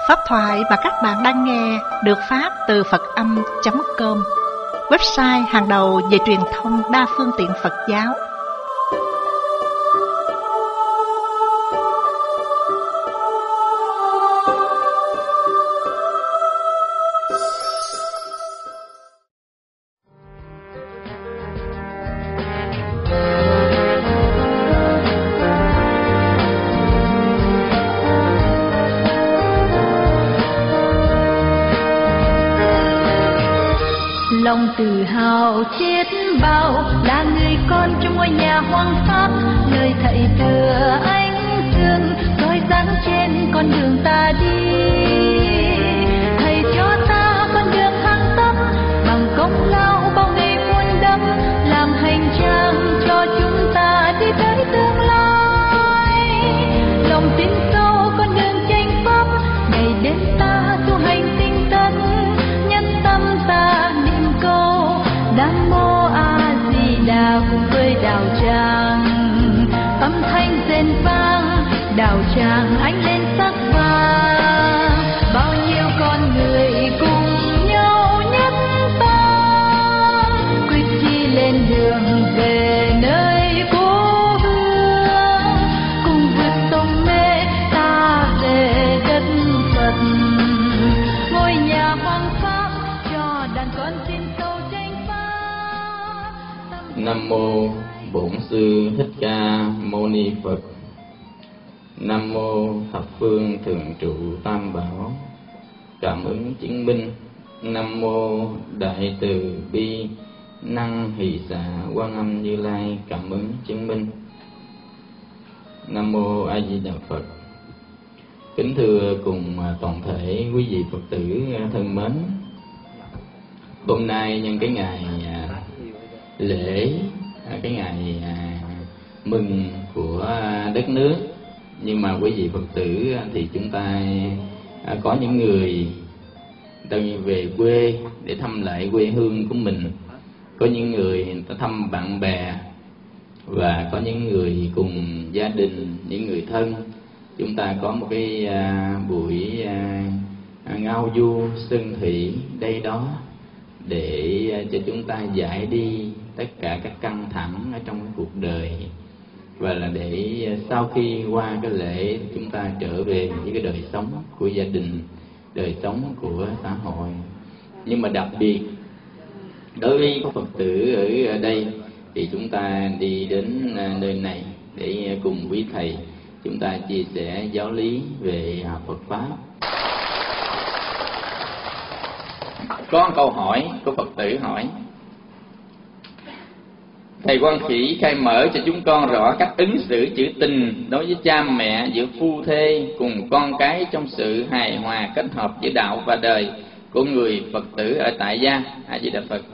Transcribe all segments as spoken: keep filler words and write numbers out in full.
Pháp thoại mà các bạn đang nghe được phát từ Phật Âm chấm com, website hàng đầu về truyền thông đa phương tiện Phật giáo. Lòng tự hào chiết bao là người con trong ngôi nhà hoang pháp, lời thầy tựa ánh dương soi sáng trên con đường ta đi. Thầy cho ta con đường thăng tắp bằng công lao bao ngày muôn đắm, làm hành trang cho chúng ta đi tới tương lai. Lòng tin sâu con đường chánh pháp, ngày đến ta tu hành tinh tấn, nhân tâm ta Nam Mô A Di Đà cùng với đạo tràng, âm thanh rền vang, đạo tràng ánh lên sắc vàng, bao nhiêu con người cùng nhau nhất tâm, quyết chí lên đường về nơi cố hương, cùng vượt sông mê ta về đất Phật, ngôi nhà hoang pháp cho đàn con chim sâu. Nam mô Bổn Sư Thích Ca Mâu Ni Phật. Nam mô Thập Phương Thường Trụ Tam Bảo. Cảm ứng chứng minh. Nam mô Đại Từ Bi Năng Hỷ Xả Quan Âm Như Lai. Cảm ứng chứng minh. Nam mô A Di Đà Phật. Kính thưa cùng toàn thể quý vị Phật tử thân mến, hôm nay nhân cái ngày lễ, cái ngày mừng của đất nước, nhưng mà quý vị Phật tử thì chúng ta có những người đang về quê để thăm lại quê hương của mình, có những người, người ta thăm bạn bè, và có những người cùng gia đình, những người thân. Chúng ta có một cái buổi ngao du sơn thủy đây đó để cho chúng ta giải đi tất cả các căng thẳng ở trong cái cuộc đời, và là để sau khi qua cái lễ chúng ta trở về với cái đời sống của gia đình, đời sống của xã hội. Nhưng mà đặc biệt đối với các Phật tử ở đây thì chúng ta đi đến nơi này để cùng quý thầy chúng ta chia sẻ giáo lý về Phật pháp. Có một câu hỏi của Phật tử hỏi: Thầy Quan Khỉ khai mở cho chúng con rõ cách ứng xử trữ tình đối với cha mẹ, giữa phu thê cùng con cái trong sự hài hòa kết hợp giữa đạo và đời của người Phật tử ở tại gia. A Di Đà Phật.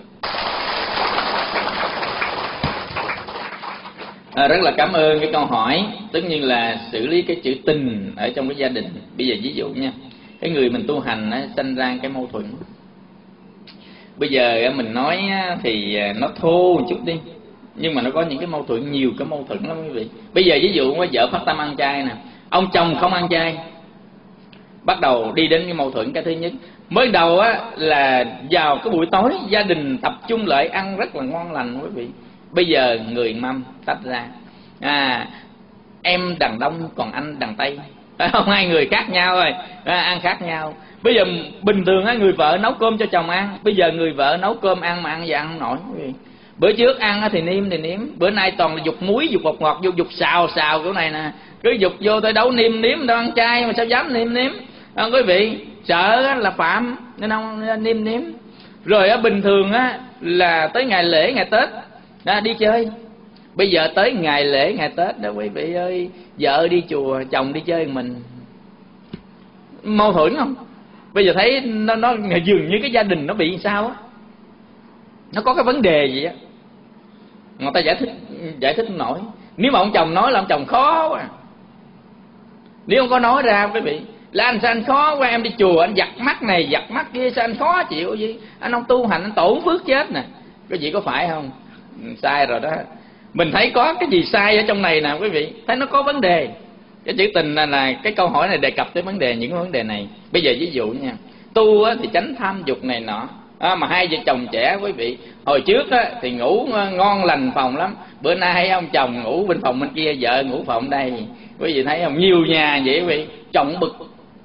À, rất là cảm ơn cái câu hỏi. Tất nhiên là xử lý cái chữ tình ở trong cái gia đình. Bây giờ ví dụ nha, cái người mình tu hành á, sanh ra cái mâu thuẫn. Bây giờ mình nói thì nó thô một chút đi, nhưng mà nó có những cái mâu thuẫn, nhiều cái mâu thuẫn lắm quý vị. Bây giờ ví dụ có vợ phát tâm ăn chay nè, ông chồng không ăn chay, bắt đầu đi đến cái mâu thuẫn. Cái thứ nhất, mới đầu á là vào cái buổi tối gia đình tập trung lại ăn rất là ngon lành quý vị. Bây giờ người mâm tách ra, à em đằng Đông còn anh đằng Tây, không, hai người khác nhau rồi, à, ăn khác nhau. Bây giờ bình thường á người vợ nấu cơm cho chồng ăn, bây giờ người vợ nấu cơm ăn mà ăn và ăn không nổi quý vị. Bữa trước ăn thì nêm thì nếm, bữa nay toàn là dục muối, dục bột ngọt, vô dục xào xào kiểu này nè, cứ dục vô tới đấu nêm nếm, đâu ăn chay mà sao dám nêm nếm, à, quý vị sợ là phạm nên không nêm nếm. Rồi á bình thường á là tới ngày lễ ngày Tết đó, đi chơi. Bây giờ tới ngày lễ ngày Tết đó quý vị ơi, vợ đi chùa, chồng đi chơi mình, mâu thuẫn không? Bây giờ thấy nó, nó dường như cái gia đình nó bị sao á, nó có cái vấn đề gì á, người ta giải thích giải thích không nổi. Nếu mà ông chồng nói là ông chồng khó quá, nếu không có nói ra quý vị là anh sao anh khó quá, em đi chùa anh giặt mắt này giặt mắt kia sao anh khó chịu gì, anh không tu hành anh tổn phước chết nè. Cái gì có phải không? Sai rồi đó. Mình thấy có cái gì sai ở trong này nè quý vị, thấy nó có vấn đề. Cái chữ tình là, là cái câu hỏi này đề cập tới vấn đề những vấn đề này. Bây giờ ví dụ nha, tu á, thì tránh tham dục này nọ. À, mà hai vợ chồng trẻ quý vị, hồi trước á, thì ngủ ngon lành phòng lắm, bữa nay ông chồng ngủ bên phòng bên kia, vợ ngủ phòng đây. Quý vị thấy không? Nhiều nhà vậy quý vị, chồng bực,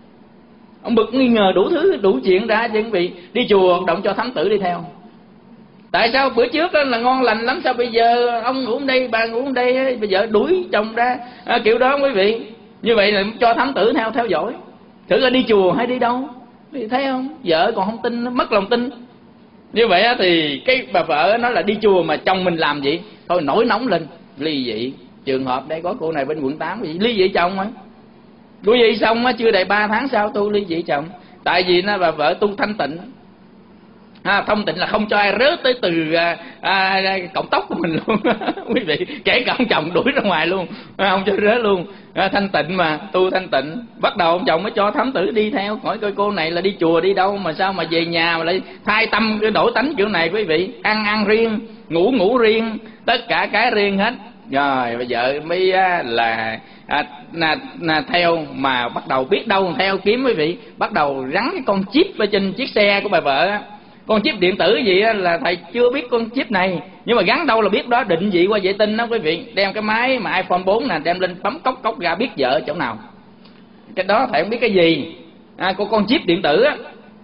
ông bực nghi ngờ đủ thứ đủ chuyện ra chứ quý vị. Đi chùa động cho thám tử đi theo. Tại sao bữa trước là ngon lành lắm, sao bây giờ ông ngủ đây, bà ngủ đây, bây giờ đuổi chồng ra, à, kiểu đó quý vị. Như vậy là cho thám tử theo theo dõi. Thử là đi chùa hay đi đâu, thì thấy không? Vợ còn không tin, mất lòng tin. Như vậy thì cái bà vợ nói là đi chùa mà chồng mình làm gì, thôi nổi nóng lên, ly dị. Trường hợp đây có cô này bên quận tám, ly dị chồng á. Ly dị xong á, chưa đầy ba tháng sau tu ly dị chồng. Tại vì nó bà vợ tu thanh tịnh. À, thông tịnh là không cho ai rớt tới từ à, à, cọng tóc của mình luôn. Quý vị, kể cả ông chồng đuổi ra ngoài luôn, à, không cho rớt luôn. À, thanh tịnh mà, tu thanh tịnh. Bắt đầu ông chồng mới cho thám tử đi theo, hỏi coi cô này là đi chùa đi đâu mà sao mà về nhà mà lại thay tâm cái đổi tánh kiểu này quý vị. Ăn ăn riêng, ngủ ngủ riêng, tất cả cái riêng hết. Rồi bây giờ mới à, là à, là, là theo mà bắt đầu biết đâu theo kiếm quý vị. Bắt đầu gắn cái con chip ở trên chiếc xe của bà vợ á. Con chip điện tử gì á, là thầy chưa biết con chip này, nhưng mà gắn đâu là biết đó, định vị qua vệ tinh đó quý vị. Đem cái máy mà iPhone bốn nè, đem lên bấm cốc cốc ra biết vợ chỗ nào. Cái đó thầy không biết cái gì. À, con, con chip điện tử á,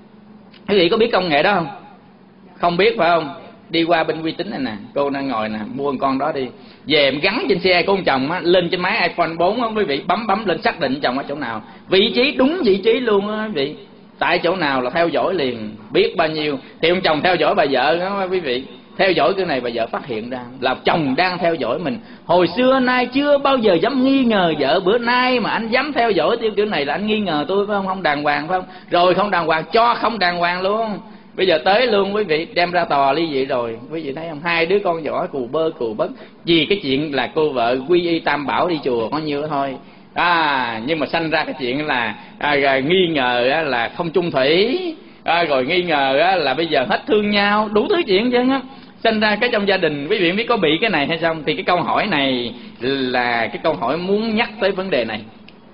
quý vị có biết công nghệ đó không? Không biết phải không? Đi qua bên uy tín này nè, cô đang ngồi nè, mua con đó đi, về em gắn trên xe của ông chồng á, lên trên máy iPhone bốn á quý vị, bấm bấm lên xác định chồng ở chỗ nào, vị trí đúng vị trí luôn á quý vị. Tại chỗ nào là theo dõi liền, biết bao nhiêu. Thì ông chồng theo dõi bà vợ đó quý vị. Theo dõi cái này bà vợ phát hiện ra là chồng đang theo dõi mình. Hồi xưa nay chưa bao giờ dám nghi ngờ vợ, bữa nay mà anh dám theo dõi tiêu kiểu này là anh nghi ngờ tôi phải không? Không đàng hoàng phải không? Rồi không đàng hoàng, cho không đàng hoàng luôn. Bây giờ tới luôn quý vị, đem ra tòa ly dị rồi. Quý vị thấy không? Hai đứa con nhỏ cù bơ cù bất. Vì cái chuyện là cô vợ quy y tam bảo đi chùa có nhiêu đó thôi. À, nhưng mà sanh ra cái chuyện là à, nghi ngờ á, là không chung thủy, à, rồi nghi ngờ á, là bây giờ hết thương nhau, đủ thứ chuyện chứ á. Sanh ra cái trong gia đình, quý vị biết có bị cái này hay không? Thì cái câu hỏi này là cái câu hỏi muốn nhắc tới vấn đề này.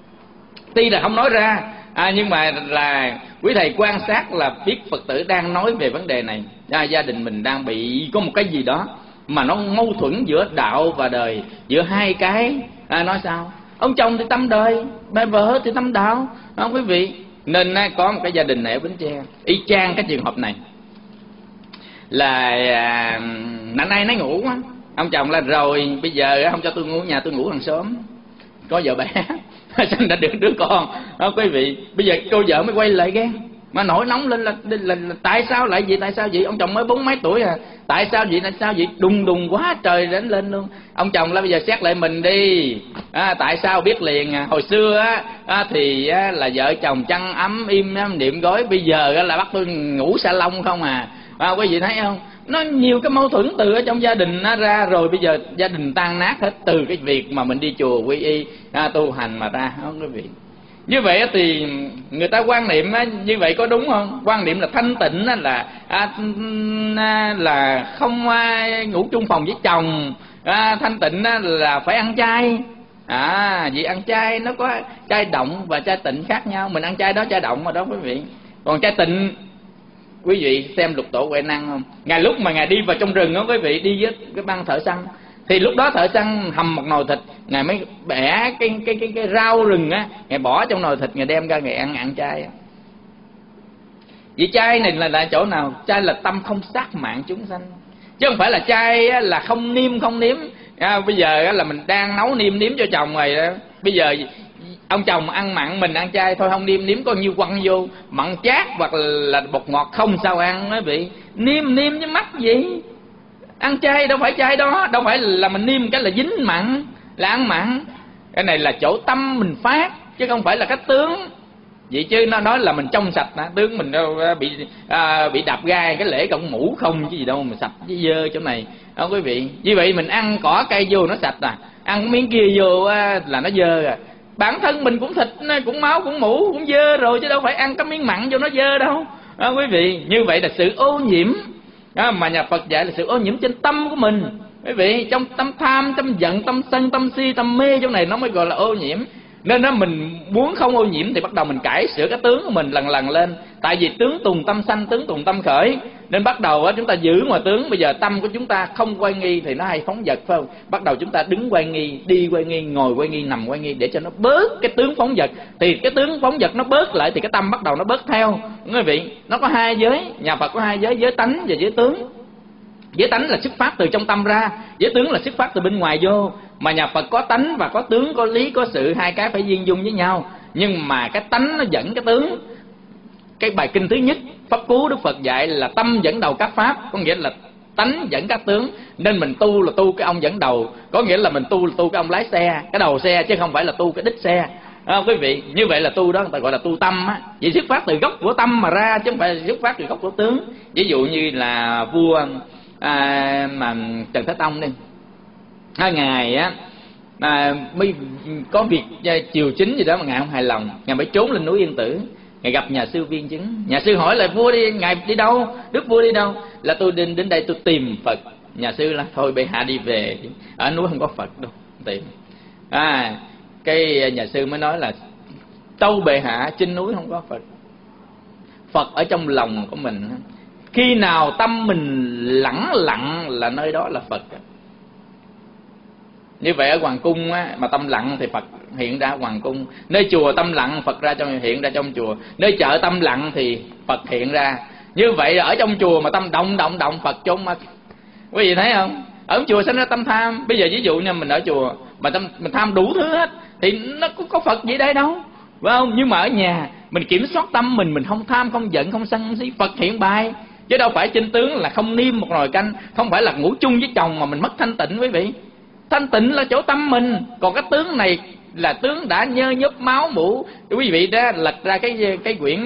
Tuy là không nói ra, à, nhưng mà là quý thầy quan sát là biết Phật tử đang nói về vấn đề này. À, gia đình mình đang bị có một cái gì đó mà nó mâu thuẫn giữa đạo và đời, giữa hai cái. À, nói sao? Ông chồng thì tâm đời, bà vợ thì tâm đạo, không quý vị? Nên có một cái gia đình này ở Bến Tre, y chang cái trường hợp này. Là à, nãy nay nói ngủ á, ông chồng là rồi bây giờ không cho tôi ngủ nhà, tôi ngủ hàng xóm, có vợ bé, sinh ra được đứa con. Đó, quý vị, bây giờ cô vợ mới quay lại ghen, mà nổi nóng lên là, là, là, là tại sao lại vậy, tại sao vậy? Ông chồng mới bốn mấy tuổi à, tại sao vậy, tại sao vậy? Đùng đùng quá trời đến lên luôn. Ông chồng là bây giờ xét lại mình đi, à, tại sao biết liền à. Hồi xưa á, á thì á, là vợ chồng chăn ấm im niệm gói, bây giờ á, là bắt tôi ngủ sa lông không à. À, quý vị thấy không? Nó nhiều cái mâu thuẫn từ ở trong gia đình nó ra, rồi bây giờ gia đình tan nát hết từ cái việc mà mình đi chùa quy y à, tu hành mà ra, không quý vị? Như vậy thì người ta quan niệm như vậy có đúng không? Quan niệm là thanh tịnh là à, là không ngủ chung phòng với chồng, à, thanh tịnh là phải ăn chay. À, vì ăn chay nó có chay động và chay tịnh khác nhau. Mình ăn chay đó chay động rồi đó quý vị. Còn chay tịnh, quý vị xem Lục Tổ Huệ Năng không? Ngày lúc mà ngài đi vào trong rừng đó quý vị, đi với cái băng thợ săn, thì lúc đó thợ săn hầm một nồi thịt, ngài mới bẻ cái cái cái cái rau rừng á, ngài bỏ trong nồi thịt, ngài đem ra ngài ăn ăn chay. Vì chay này là là chỗ nào? Chay là tâm không sát mạng chúng sanh, chứ không phải là chay là không niêm không nếm. À, bây giờ là mình đang nấu niêm nếm cho chồng rồi đó. Bây giờ ông chồng ăn mặn, mình ăn chay thôi, không niêm nếm có nhiêu quăng vô, mặn chát hoặc là bột ngọt không sao ăn đó vị. Niêm niêm chứ mắc gì? Ăn chay đâu phải chay đó, đâu phải là mình niêm cái là dính mặn là ăn mặn. Cái này là chỗ tâm mình phát, chứ không phải là cái tướng. Vậy chứ nó nói là mình trong sạch hả? Tướng mình đâu bị à, bị đạp gai cái lễ cộng mũ không chứ gì đâu mà sạch chứ dơ chỗ này. Đó quý vị. Như vậy mình ăn cỏ cây vô nó sạch à, ăn miếng kia vô là nó dơ à. Bản thân mình cũng thịt, cũng máu, cũng mũ, cũng dơ rồi, chứ đâu phải ăn cái miếng mặn vô nó dơ đâu. Đó quý vị. Như vậy là sự ô nhiễm. Đó, mà nhà Phật dạy là sự ô nhiễm trên tâm của mình. Quý vị, trong tâm tham, tâm giận, tâm sân, tâm si, tâm mê, trong này nó mới gọi là ô nhiễm. Nên đó mình muốn không ô nhiễm thì bắt đầu mình cải sửa cái tướng của mình lần lần lên. Tại vì tướng tùng tâm sanh, tướng tùng tâm khởi, nên bắt đầu chúng ta giữ ngoài tướng. Bây giờ tâm của chúng ta không quay nghi thì nó hay phóng dật, phải không? Bắt đầu chúng ta đứng quay nghi, đi quay nghi, ngồi quay nghi, nằm quay nghi, để cho nó bớt cái tướng phóng dật. Thì cái tướng phóng dật nó bớt lại thì cái tâm bắt đầu nó bớt theo. Quý vị, nó có hai giới, nhà Phật có hai giới, giới tánh và giới tướng. Giới tánh là xuất phát từ trong tâm ra, giới tướng là xuất phát từ bên ngoài vô. Mà nhà Phật có tánh và có tướng, có lý, có sự, hai cái phải duyên dung với nhau. Nhưng mà cái tánh nó dẫn cái tướng. Cái bài kinh thứ nhất, Pháp Cú Đức Phật dạy là tâm dẫn đầu các pháp, có nghĩa là tánh dẫn các tướng. Nên mình tu là tu cái ông dẫn đầu, có nghĩa là mình tu là tu cái ông lái xe, cái đầu xe, chứ không phải là tu cái đít xe. À, quý vị, như vậy là tu đó người ta gọi là tu tâm á. Vì xuất phát từ gốc của tâm mà ra, chứ không phải xuất phát từ gốc của tướng. Ví dụ như là vua à, mà Trần Thái Tông đi, à, ngài á à, mới có việc triều chính gì đó mà ngài không hài lòng, ngài mới trốn lên núi Yên Tử. Ngài gặp nhà sư viên chứng, nhà sư hỏi là vua đi, ngài đi đâu, đức vua đi đâu? Là tôi đến đến đây tôi tìm Phật. Nhà sư là thôi bệ hạ đi về, ở núi không có Phật đâu tìm. À, cái nhà sư mới nói là tâu bệ hạ, trên núi không có Phật, Phật ở trong lòng của mình. Khi nào tâm mình lẳng lặng là nơi đó là Phật. Như vậy ở hoàng cung á, mà tâm lặng thì Phật hiện ra hoàng cung. Nơi chùa tâm lặng, Phật ra trong hiện ra trong chùa. Nơi chợ tâm lặng thì Phật hiện ra. Như vậy ở trong chùa mà tâm động động động, Phật trốn mất. Quý vị thấy không? Ở chùa sinh ra tâm tham. Bây giờ ví dụ như mình ở chùa mà tâm mình tham đủ thứ hết thì nó có, có Phật gì đây đâu, phải không? Nhưng mà ở nhà mình kiểm soát tâm mình, mình không tham, không giận, không sân, không si, Phật hiện bài. Chứ đâu phải trên tướng là không niêm một nồi canh, không phải là ngủ chung với chồng mà mình mất thanh tịnh. Quý vị, thanh tịnh là chỗ tâm mình, còn cái tướng này là tướng đã nhơ nhớp máu mủ. Quý vị đã lật ra cái cái quyển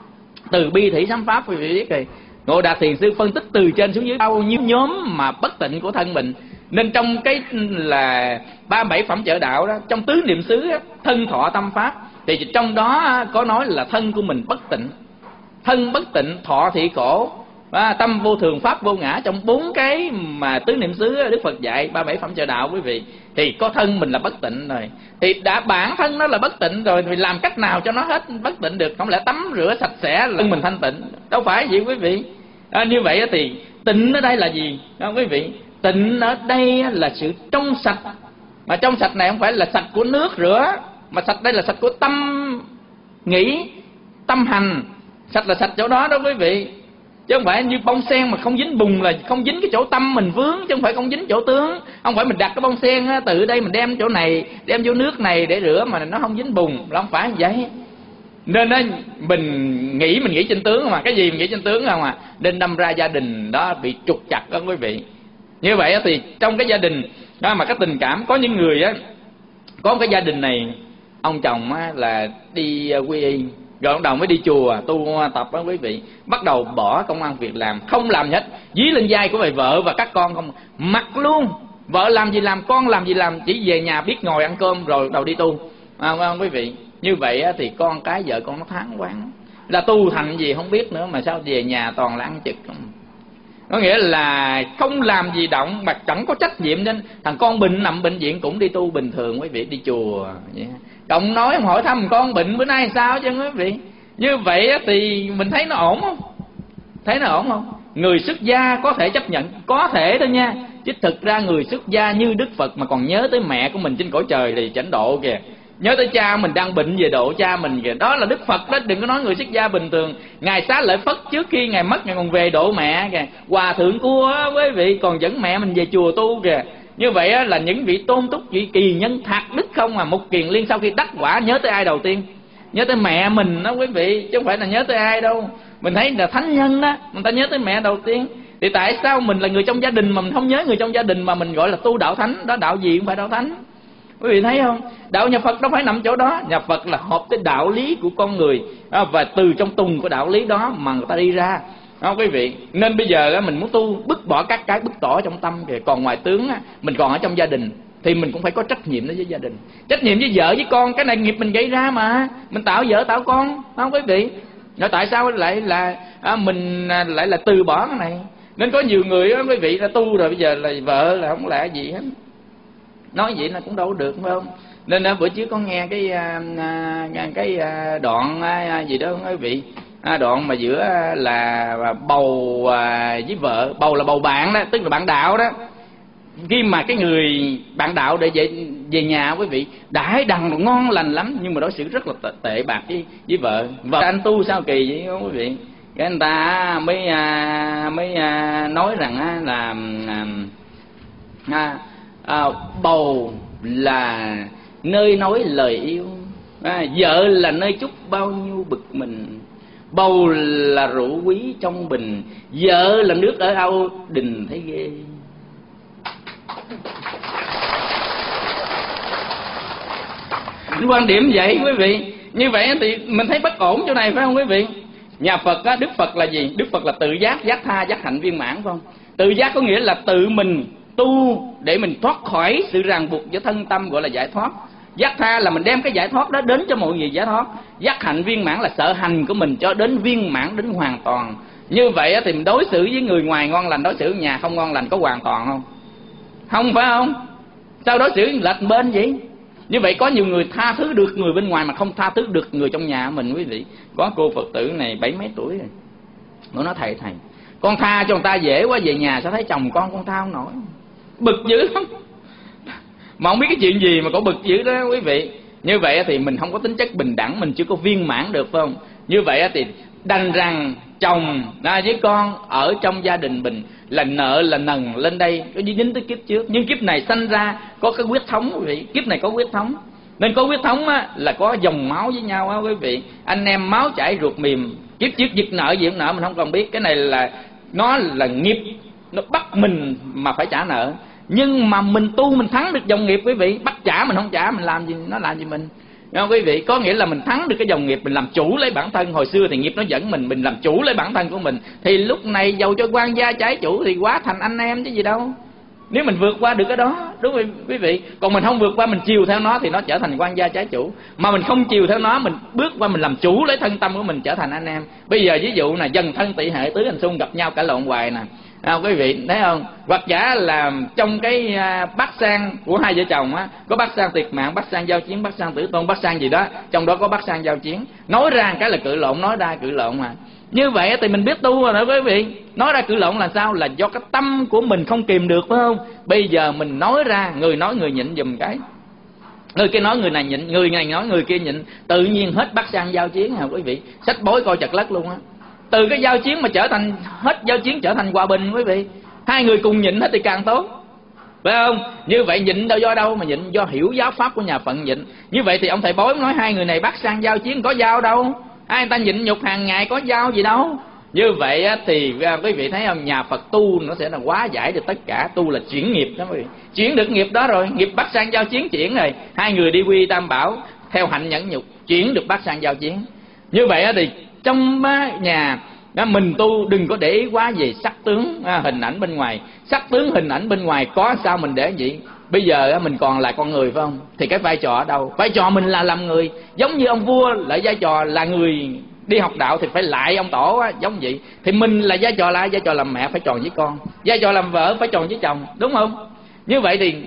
Từ Bi Thị Sám Pháp, quý vị biết rồi, Ngộ Đạt Thiền Sư phân tích từ trên xuống dưới bao nhiêu nhóm mà bất tịnh của thân mình. Nên trong cái là ba bảy phẩm trợ đạo đó, trong tứ niệm xứ đó, thân thọ tâm pháp, thì trong đó có nói là thân của mình bất tịnh, thân bất tịnh, thọ thị khổ, à, tâm vô thường, pháp vô ngã. Trong bốn cái mà tứ niệm xứ Đức Phật dạy, ba bảy phẩm trợ đạo, quý vị, thì có thân mình là bất tịnh rồi. Thì đã bản thân nó là bất tịnh rồi, thì làm cách nào cho nó hết bất tịnh được? Không lẽ tắm rửa sạch sẽ là mình thanh tịnh? Đâu phải vậy quý vị. À, như vậy thì tịnh ở đây là gì đó, quý vị? Tịnh ở đây là sự trong sạch. Mà trong sạch này không phải là sạch của nước rửa, mà sạch đây là sạch của tâm nghĩ, tâm hành. Sạch là sạch chỗ đó đó quý vị. Chứ không phải như bông sen mà không dính bùn là không dính cái chỗ tâm mình vướng, chứ không phải không dính chỗ tướng. Không phải mình đặt cái bông sen á, từ đây mình đem chỗ này, đem vô nước này để rửa mà nó không dính bùn, là không phải vậy. Nên đó, mình nghĩ mình nghĩ trên tướng mà, cái gì mình nghĩ trên tướng không à. Nên đâm ra gia đình đó bị trục chặt đó quý vị. Như vậy thì trong cái gia đình đó mà cái tình cảm, có những người á, có một cái gia đình này, ông chồng á là đi quy y, rồi ông đầu mới đi chùa tu tập đó quý vị, bắt đầu bỏ công ăn việc làm, không làm hết, dí lên vai của vợ và các con không, mặc luôn. Vợ làm gì làm, con làm gì làm, chỉ về nhà biết ngồi ăn cơm rồi đầu đi tu, à, không quý vị. Như vậy á, thì con cái vợ con nó thán quán, là tu thành gì không biết nữa, mà sao về nhà toàn là ăn chực không. Có nghĩa là không làm gì động, mà chẳng có trách nhiệm. Nên thằng con bệnh nằm bệnh viện cũng đi tu bình thường quý vị, đi chùa vậy. Cộng nói không hỏi thăm con bệnh bữa nay sao chứ quý vị. Như vậy thì mình thấy nó ổn không? Thấy nó ổn không? Người xuất gia có thể chấp nhận, có thể thôi nha, chứ thực ra người xuất gia như Đức Phật mà còn nhớ tới mẹ của mình trên cõi trời thì chảnh độ kìa. Nhớ tới cha mình đang bệnh về độ cha mình kìa. Đó là Đức Phật đó, đừng có nói người xuất gia bình thường. Ngài xá lợi Phất trước khi Ngài mất, Ngài còn về độ mẹ kìa. Hòa thượng cua á quý vị, còn dẫn mẹ mình về chùa tu kìa. Như vậy á, là những vị tôn túc, vị kỳ nhân thạc đức không à. Một Kiền Liên sau khi đắc quả nhớ tới ai đầu tiên? Nhớ tới mẹ mình đó quý vị, chứ không phải là nhớ tới ai đâu. Mình thấy là thánh nhân đó, người ta nhớ tới mẹ đầu tiên. Thì tại sao mình là người trong gia đình mà mình không nhớ người trong gia đình, mà mình gọi là tu đạo thánh? Đó đạo gì cũng phải đạo thánh. Quý vị thấy không? Đạo nhà Phật đâu phải nằm chỗ đó. Nhà Phật là hợp tới đạo lý của con người, và từ trong tùng của đạo lý đó mà người ta đi ra, không quý vị. Nên bây giờ mình muốn tu, bứt bỏ các cái bứt tỏ trong tâm kìa. Còn ngoài tướng mình còn ở trong gia đình thì mình cũng phải có trách nhiệm đối với gia đình, trách nhiệm với vợ với con. Cái này nghiệp mình gây ra mà, mình tạo vợ tạo con, không quý vị. Rồi tại sao lại là à, mình lại là từ bỏ cái này? Nên có nhiều người đó, quý vị, đã tu rồi bây giờ là vợ là không lạ gì hết. Nói vậy là cũng đâu được, phải không? Nên đó, bữa trước có nghe cái cái đoạn gì đó quý vị, đoạn mà giữa là bầu với vợ. Bầu là bầu bạn đó, tức là bạn đạo đó. Khi mà cái người bạn đạo để về về nhà quý vị, đãi đằng ngon lành lắm, nhưng mà đối xử rất là tệ, tệ bạc với với vợ. Vợ anh tu sao kỳ vậy không quý vị? Cái anh ta mới mới nói rằng là à, à, bầu là nơi nói lời yêu, à, vợ là nơi chúc bao nhiêu bực mình. Bầu là rượu quý trong bình, vợ là nước ở ao đình thấy ghê. Quan điểm vậy quý vị. Như vậy thì mình thấy bất ổn chỗ này phải không quý vị? Nhà Phật á, Đức Phật là gì? Đức Phật là tự giác, giác tha, giác hạnh viên mãn phải không? Tự giác có nghĩa là tự mình tu để mình thoát khỏi sự ràng buộc với thân tâm, gọi là giải thoát. Giác tha là mình đem cái giải thoát đó đến cho mọi người giải thoát. Giác hạnh viên mãn là sở hành của mình cho đến viên mãn, đến hoàn toàn. Như vậy thì mình đối xử với người ngoài ngon lành, đối xử nhà không ngon lành có hoàn toàn không? Không phải không? Sao đối xử lệch bên vậy? Như vậy có nhiều người tha thứ được người bên ngoài mà không tha thứ được người trong nhà mình quý vị. Có cô Phật tử này bảy mấy tuổi rồi, nó nói thầy thầy con tha cho người ta dễ quá, về nhà sao thấy chồng con con tha không nổi, bực dữ lắm. Mà không biết cái chuyện gì mà có bực dữ đó quý vị. Như vậy thì mình không có tính chất bình đẳng, mình chưa có viên mãn được phải không? Như vậy thì đành rằng chồng với con ở trong gia đình mình là nợ là nần lên đây, có dính tới kiếp trước. Nhưng kiếp này sanh ra có cái huyết thống quý vị, kiếp này có huyết thống. Nên có huyết thống á, là có dòng máu với nhau á quý vị. Anh em máu chảy ruột mềm, kiếp trước giật nợ gì nợ mình không còn biết. Cái này là nó là nghiệp, nó bắt mình mà phải trả nợ. Nhưng mà mình tu mình thắng được dòng nghiệp quý vị. Bắt trả mình không trả, mình làm gì nó làm gì mình, đúng không quý vị? Có nghĩa là mình thắng được cái dòng nghiệp, mình làm chủ lấy bản thân. Hồi xưa thì nghiệp nó dẫn mình, mình làm chủ lấy bản thân của mình. Thì lúc này dầu cho quan gia trái chủ thì quá thành anh em chứ gì đâu. Nếu mình vượt qua được cái đó, đúng không quý vị? Còn mình không vượt qua, mình chiều theo nó thì nó trở thành quan gia trái chủ. Mà mình không chiều theo nó, mình bước qua mình làm chủ lấy thân tâm của mình, trở thành anh em. Bây giờ ví dụ là dần thân tỵ hệ tứ hành xung gặp nhau cãi lộn hoài nè, à, quý vị thấy không? Hoặc giả là trong cái à, bát sang của hai vợ chồng á, có bát sang tiệc mạng, bát sang giao chiến, bát sang tử tôn, bát sang gì đó, trong đó có bát sang giao chiến. Nói ra cái là cự lộn, nói ra cự lộn mà. Như vậy thì mình biết tu rồi đó quý vị. Nói ra cự lộn là sao? Là do cái tâm của mình không kìm được phải không? Bây giờ mình nói ra, người nói người nhịn giùm cái, người kia nói người này nhịn, người này nói người kia nhịn, tự nhiên hết bát sang giao chiến hả quý vị? Sách bối coi chật lất luôn á. Từ cái giao chiến mà trở thành hết giao chiến trở thành hòa bình quý vị. Hai người cùng nhịn hết thì càng tốt, phải không? Như vậy nhịn đâu do đâu mà nhịn, do hiểu giáo pháp của nhà Phật nhịn. Như vậy thì ông thầy bói nói hai người này bắt sang giao chiến, có giao đâu, hai người ta nhịn nhục hàng ngày có giao gì đâu. Như vậy thì quý vị thấy không, nhà Phật tu nó sẽ là hóa giải được tất cả. Tu là chuyển nghiệp đó quý vị, chuyển được nghiệp đó rồi, nghiệp bắt sang giao chiến chuyển rồi, hai người đi quy tam bảo theo hạnh nhẫn nhục, chuyển được bắt sang giao chiến. Như vậy thì trong nhà mình tu đừng có để ý quá về sắc tướng hình ảnh bên ngoài. Sắc tướng hình ảnh bên ngoài có sao mình để gì? Bây giờ mình còn là con người phải không? Thì cái vai trò ở đâu? Vai trò mình là làm người. Giống như ông vua lại vai trò là người đi học đạo thì phải lại ông tổ á, giống vậy. Thì mình là vai trò là vai trò làm mẹ phải tròn với con, vai trò làm vợ phải tròn với chồng, đúng không? Như vậy thì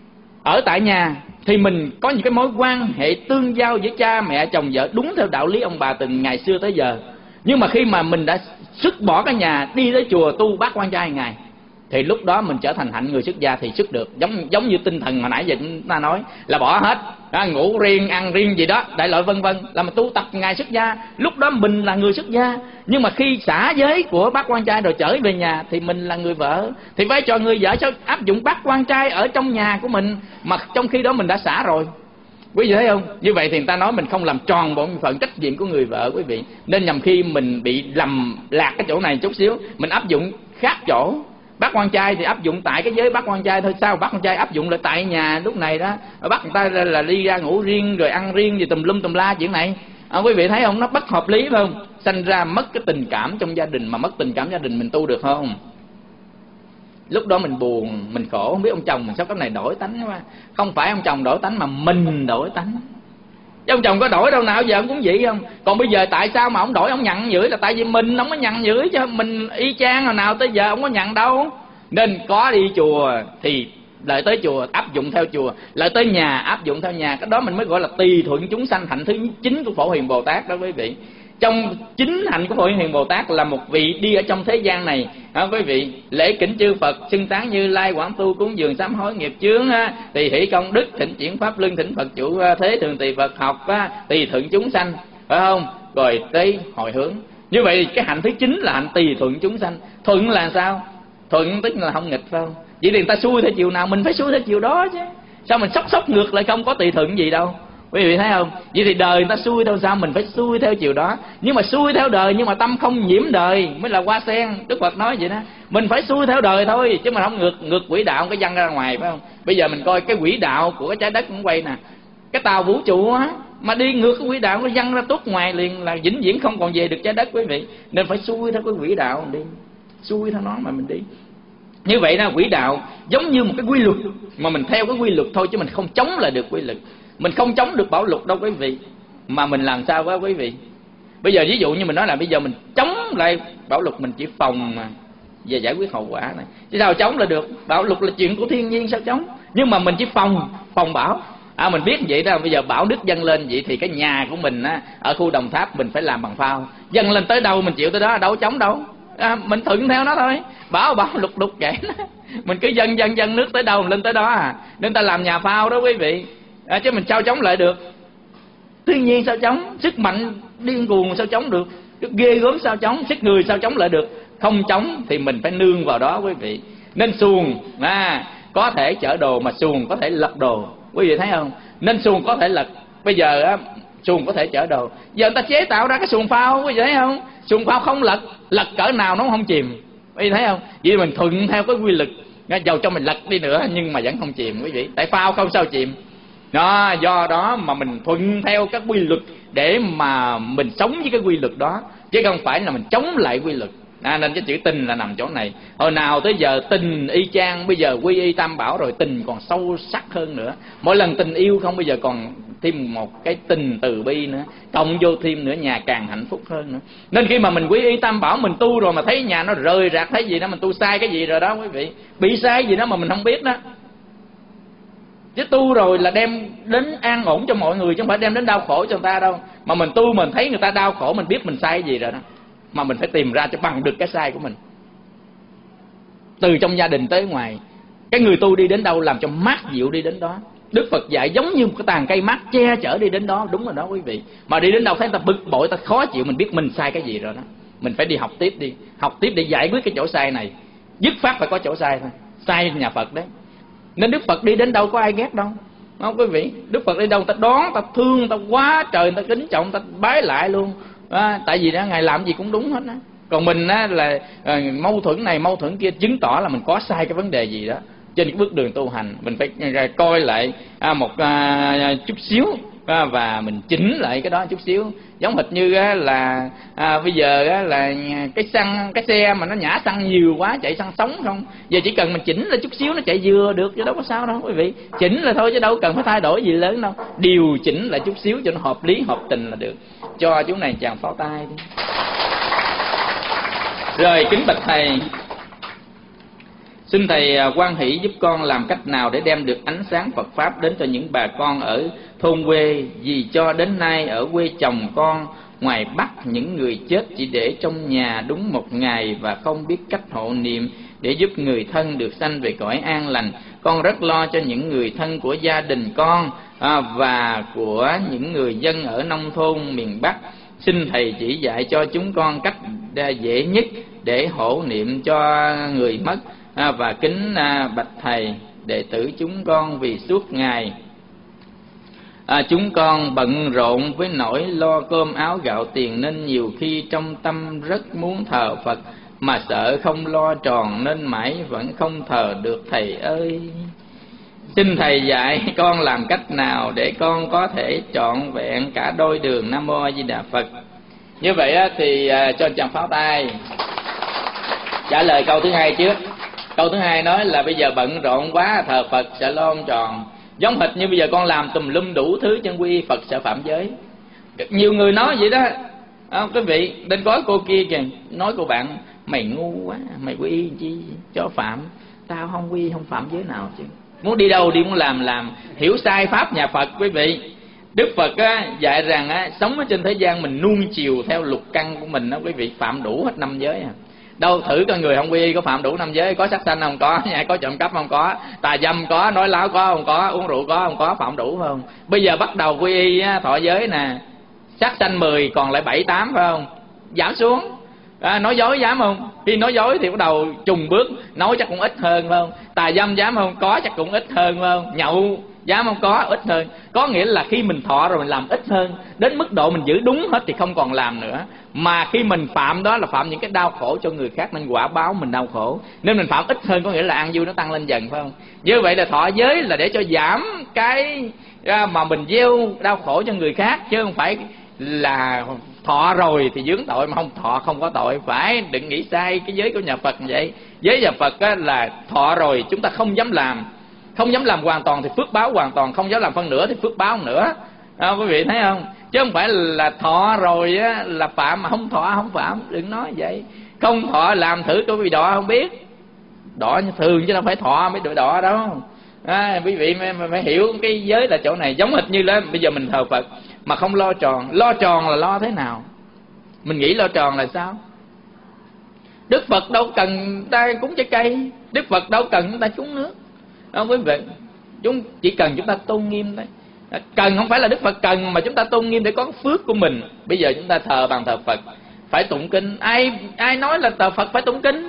ở tại nhà thì mình có những cái mối quan hệ tương giao với cha mẹ chồng vợ đúng theo đạo lý ông bà từ ngày xưa tới giờ. Nhưng mà khi mà mình đã xuất bỏ cái nhà đi tới chùa tu bát quan trai ngày thì lúc đó mình trở thành hạnh người xuất gia thì xuất được. Giống giống như tinh thần hồi nãy giờ chúng ta nói là bỏ hết, à, ngủ riêng, ăn riêng gì đó, đại loại vân vân, là mình tu tập ngày xuất gia. Lúc đó mình là người xuất gia. Nhưng mà khi xả giới của bát quan trai rồi trở về nhà thì mình là người vợ. Thì vai trò người vợ sao áp dụng bát quan trai ở trong nhà của mình mà trong khi đó mình đã xả rồi? Quý vị thấy không? Như vậy thì người ta nói mình không làm tròn bổn phận trách nhiệm của người vợ quý vị. Nên nhầm khi mình bị lầm lạc cái chỗ này chút xíu, mình áp dụng khác chỗ. Bác quan trai thì áp dụng tại cái giới bác quan trai thôi. Sao bác quan trai áp dụng lại tại nhà lúc này đó? Bắt người ta là đi ra ngủ riêng rồi ăn riêng gì tùm lum tùm la chuyện này. À, quý vị thấy không? Nó bất hợp lý phải không? Sanh ra mất cái tình cảm trong gia đình. Mà mất tình cảm gia đình mình tu được không? Lúc đó mình buồn, mình khổ, không biết ông chồng mình sao cái này đổi tánh quá. Không phải ông chồng đổi tánh mà mình đổi tánh. Chứ ông chồng có đổi đâu nào, giờ ông cũng vậy không? Còn bây giờ tại sao mà ông đổi, ông nhận giữ là tại vì mình ông có nhận giữ chứ mình y chang hồi nào tới giờ ông có nhận đâu. Nên có đi chùa thì lại tới chùa áp dụng theo chùa, lại tới nhà áp dụng theo nhà. Cái đó mình mới gọi là tùy thuận chúng sanh, hạnh thứ chín của Phổ Hiền Bồ Tát đó quý vị. Trong chính hạnh của Phổ Hiền Bồ Tát là một vị đi ở trong thế gian này đó, quý vị. Lễ kính chư Phật, xưng tán Như Lai, quảng tu cúng dường, sám hối nghiệp chướng, tỳ hỷ công đức, thịnh chuyển pháp luân, thỉnh Phật chủ thế thường tỳ Phật học, tùy thuận chúng sanh, phải không? Rồi tới hồi hướng. Như vậy cái hạnh thứ chín là hạnh tùy thuận chúng sanh. Thuận là sao? Thuận tức là không nghịch, phải không? Vậy thì người ta xuôi theo chiều nào mình phải xuôi theo chiều đó chứ. Sao mình sóc sóc ngược lại không có tùy thuận gì đâu, quý vị thấy không? Vậy thì đời người ta xuôi theo sao mình phải xuôi theo chiều đó. Nhưng mà xuôi theo đời nhưng mà tâm không nhiễm đời mới là hoa sen. Đức Phật nói vậy đó. Mình phải xuôi theo đời thôi chứ mà không ngược ngược quỹ đạo cái văng ra ngoài, phải không? Bây giờ mình coi cái quỹ đạo của cái trái đất cũng quay nè. Cái tàu vũ trụ á mà đi ngược cái quỹ đạo nó văng ra tuốt ngoài liền là vĩnh viễn không còn về được trái đất, quý vị. Nên phải xuôi theo cái quỹ đạo mình đi, xuôi theo nó mà mình đi. Như vậy đó, quỹ đạo giống như một cái quy luật mà mình theo cái quy luật thôi chứ mình không chống lại được quy luật. Mình không chống được bảo luật đâu quý vị. Mà mình làm sao quá quý vị? Bây giờ ví dụ như mình nói là bây giờ mình chống lại bảo luật, mình chỉ phòng mà về giải quyết hậu quả này. Chứ sao chống là được? Bảo luật là chuyện của thiên nhiên, sao chống? Nhưng mà mình chỉ phòng, phòng bảo. À, mình biết vậy đó. Bây giờ bão nước dâng lên vậy thì cái nhà của mình á, ở khu Đồng Tháp mình phải làm bằng phao. Dâng lên tới đâu mình chịu tới đó, đâu chống đâu. À, mình thuận theo nó thôi. Bảo bảo lục đục vậy đó. Mình cứ dâng dâng dâng nước tới đâu mình lên tới đó à. Nên ta làm nhà phao đó quý vị. À, chứ mình sao chống lại được? Thiên nhiên sao chống? Sức mạnh điên cuồng sao chống được? Cái ghê gớm sao chống? Sức người sao chống lại được? Không chống thì mình phải nương vào đó quý vị. Nên xuồng à, có thể chở đồ mà xuồng có thể lật đồ, quý vị thấy không? Nên xuồng có thể lật. Bây giờ á, xuồng có thể chở đồ. Giờ người ta chế tạo ra cái xuồng phao, quý vị thấy không? Xuồng phao không lật, lật cỡ nào nó không chìm, quý vị thấy không? Vậy mình thuận theo cái quy luật. Dầu cho mình lật đi nữa nhưng mà vẫn không chìm, quý vị. Tại phao không sao chìm. Đó, do đó mà mình thuận theo các quy luật để mà mình sống với cái quy luật đó, chứ không phải là mình chống lại quy luật. À, nên cái chữ tình là nằm chỗ này. Hồi nào tới giờ tình y chang, bây giờ quy y tam bảo rồi tình còn sâu sắc hơn nữa. Mỗi lần tình yêu không, bây giờ còn thêm một cái tình từ bi nữa, cộng vô thêm nữa nhà càng hạnh phúc hơn nữa. Nên khi mà mình quy y tam bảo, mình tu rồi mà thấy nhà nó rời rạc, thấy gì đó mình tu sai cái gì rồi đó quý vị, bị sai gì đó mà mình không biết đó. Chứ tu rồi là đem đến an ổn cho mọi người, chứ không phải đem đến đau khổ cho người ta đâu. Mà mình tu mình thấy người ta đau khổ, mình biết mình sai cái gì rồi đó, mà mình phải tìm ra cho bằng được cái sai của mình. Từ trong gia đình tới ngoài, cái người tu đi đến đâu làm cho mát dịu đi đến đó. Đức Phật dạy giống như một cái tàn cây mát che chở đi đến đó. Đúng rồi đó quý vị. Mà đi đến đâu thấy người ta bực bội, ta khó chịu, mình biết mình sai cái gì rồi đó. Mình phải đi học tiếp đi, học tiếp để giải quyết cái chỗ sai này. Dứt phát phải có chỗ sai thôi. Sai nhà Phật đấy. Nên Đức Phật đi đến đâu có ai ghét đâu, không quý vị. Đức Phật đi đâu người ta đón, người ta thương, người ta quá trời, người ta kính trọng, người ta bái lại luôn. À, tại vì đó Ngài làm gì cũng đúng hết á. Còn mình á là à, mâu thuẫn này mâu thuẫn kia, chứng tỏ là mình có sai cái vấn đề gì đó trên cái bước đường tu hành. Mình phải à, coi lại à, một à, chút xíu à, và mình chỉnh lại cái đó chút xíu. Giống hệt như á, là à, bây giờ á, là cái xăng cái xe mà nó nhả xăng nhiều quá, chạy xăng sống không, giờ chỉ cần mình chỉnh là chút xíu nó chạy vừa được chứ đâu có sao đâu quý vị. Chỉnh là thôi chứ đâu cần phải thay đổi gì lớn đâu, điều chỉnh lại chút xíu cho nó hợp lý hợp tình là được. Cho chú này chàng pháo tay đi. Rồi kính bạch thầy, xin thầy hoan hỷ giúp con làm cách nào để đem được ánh sáng Phật pháp đến cho những bà con ở thôn quê, vì cho đến nay ở quê chồng con ngoài Bắc những người chết chỉ để trong nhà đúng một ngày và không biết cách hộ niệm để giúp người thân được sanh về cõi an lành. Con rất lo cho những người thân của gia đình con à, và của những người dân ở nông thôn miền Bắc. Xin thầy chỉ dạy cho chúng con cách dễ nhất để hộ niệm cho người mất. À, và kính à, bạch thầy, đệ tử chúng con vì suốt ngày à, chúng con bận rộn với nỗi lo cơm áo gạo tiền, nên nhiều khi trong tâm rất muốn thờ Phật mà sợ không lo tròn nên mãi vẫn không thờ được thầy ơi. Xin thầy dạy con làm cách nào để con có thể trọn vẹn cả đôi đường. Nam mô A Di Đà Phật. Như vậy á, thì à, cho chàng pháo tay. Trả lời câu thứ hai trước. Câu thứ hai nói là bây giờ bận rộn quá thờ Phật sợ lo không tròn. Giống hệt như bây giờ con làm tùm lum đủ thứ chân quy Phật sợ phạm giới. Nhiều người nói vậy đó à, quý vị. Đến có cô kia kìa, nói cô bạn mày ngu quá, mày quy y chi cho phạm. Tao không quy không phạm giới nào chứ. muốn đi đâu đi, muốn làm làm, hiểu sai pháp nhà Phật. Quý vị, Đức Phật á, dạy rằng á, sống ở trên thế gian mình nuông chiều theo lục căn của mình đó, quý vị, phạm đủ hết năm giới à. Đâu thử con người không quy y có phạm đủ năm giới, có sát sanh không có, có trộm cắp không có, tà dâm có, nói láo có không có, uống rượu có không có, phạm đủ không? Bây giờ bắt đầu quy y á, thọ giới nè, sát sanh mười còn lại bảy tám phải không? Giảm xuống. À, nói dối dám không? Khi nói dối thì bắt đầu trùng bước, nói chắc cũng ít hơn phải không? Tà dâm dám không? Có chắc cũng ít hơn phải không? Nhậu dám không? Có ít hơn. Có nghĩa là khi mình thọ rồi mình làm ít hơn, đến mức độ mình giữ đúng hết thì không còn làm nữa. Mà khi mình phạm đó là phạm những cái đau khổ cho người khác, nên quả báo mình đau khổ. Nên mình phạm ít hơn có nghĩa là an vui nó tăng lên dần phải không? Như vậy là thọ giới là để cho giảm cái mà mình gieo đau khổ cho người khác, chứ không phải là thọ rồi thì vướng tội, mà không thọ không có tội. Phải đừng nghĩ sai cái giới của nhà Phật như vậy. Giới nhà Phật á, là thọ rồi chúng ta không dám làm, không dám làm hoàn toàn thì phước báo hoàn toàn, không dám làm phân nửa thì phước báo nữa. À, quý vị thấy không? Chứ không phải là thọ rồi á, là phạm, mà không thọ không phạm. Đừng nói vậy. Không thọ làm thử có bị đọa không biết. Đọa thường chứ đâu phải thọ mới được đọa đâu. À, quý vị phải, phải hiểu cái giới là chỗ này. Giống hệt như là bây giờ mình thờ Phật mà không lo tròn. Lo tròn là lo thế nào? Mình nghĩ lo tròn là sao? Đức Phật đâu cần ta cúng trái cây, Đức Phật đâu cần ta cúng nước. Không quý vị, chúng chỉ cần chúng ta tôn nghiêm đấy. Cần không phải là Đức Phật cần, mà chúng ta tôn nghiêm để có phước của mình. Bây giờ chúng ta thờ bàn thờ Phật phải tụng kinh. Ai ai nói là thờ Phật phải tụng kinh?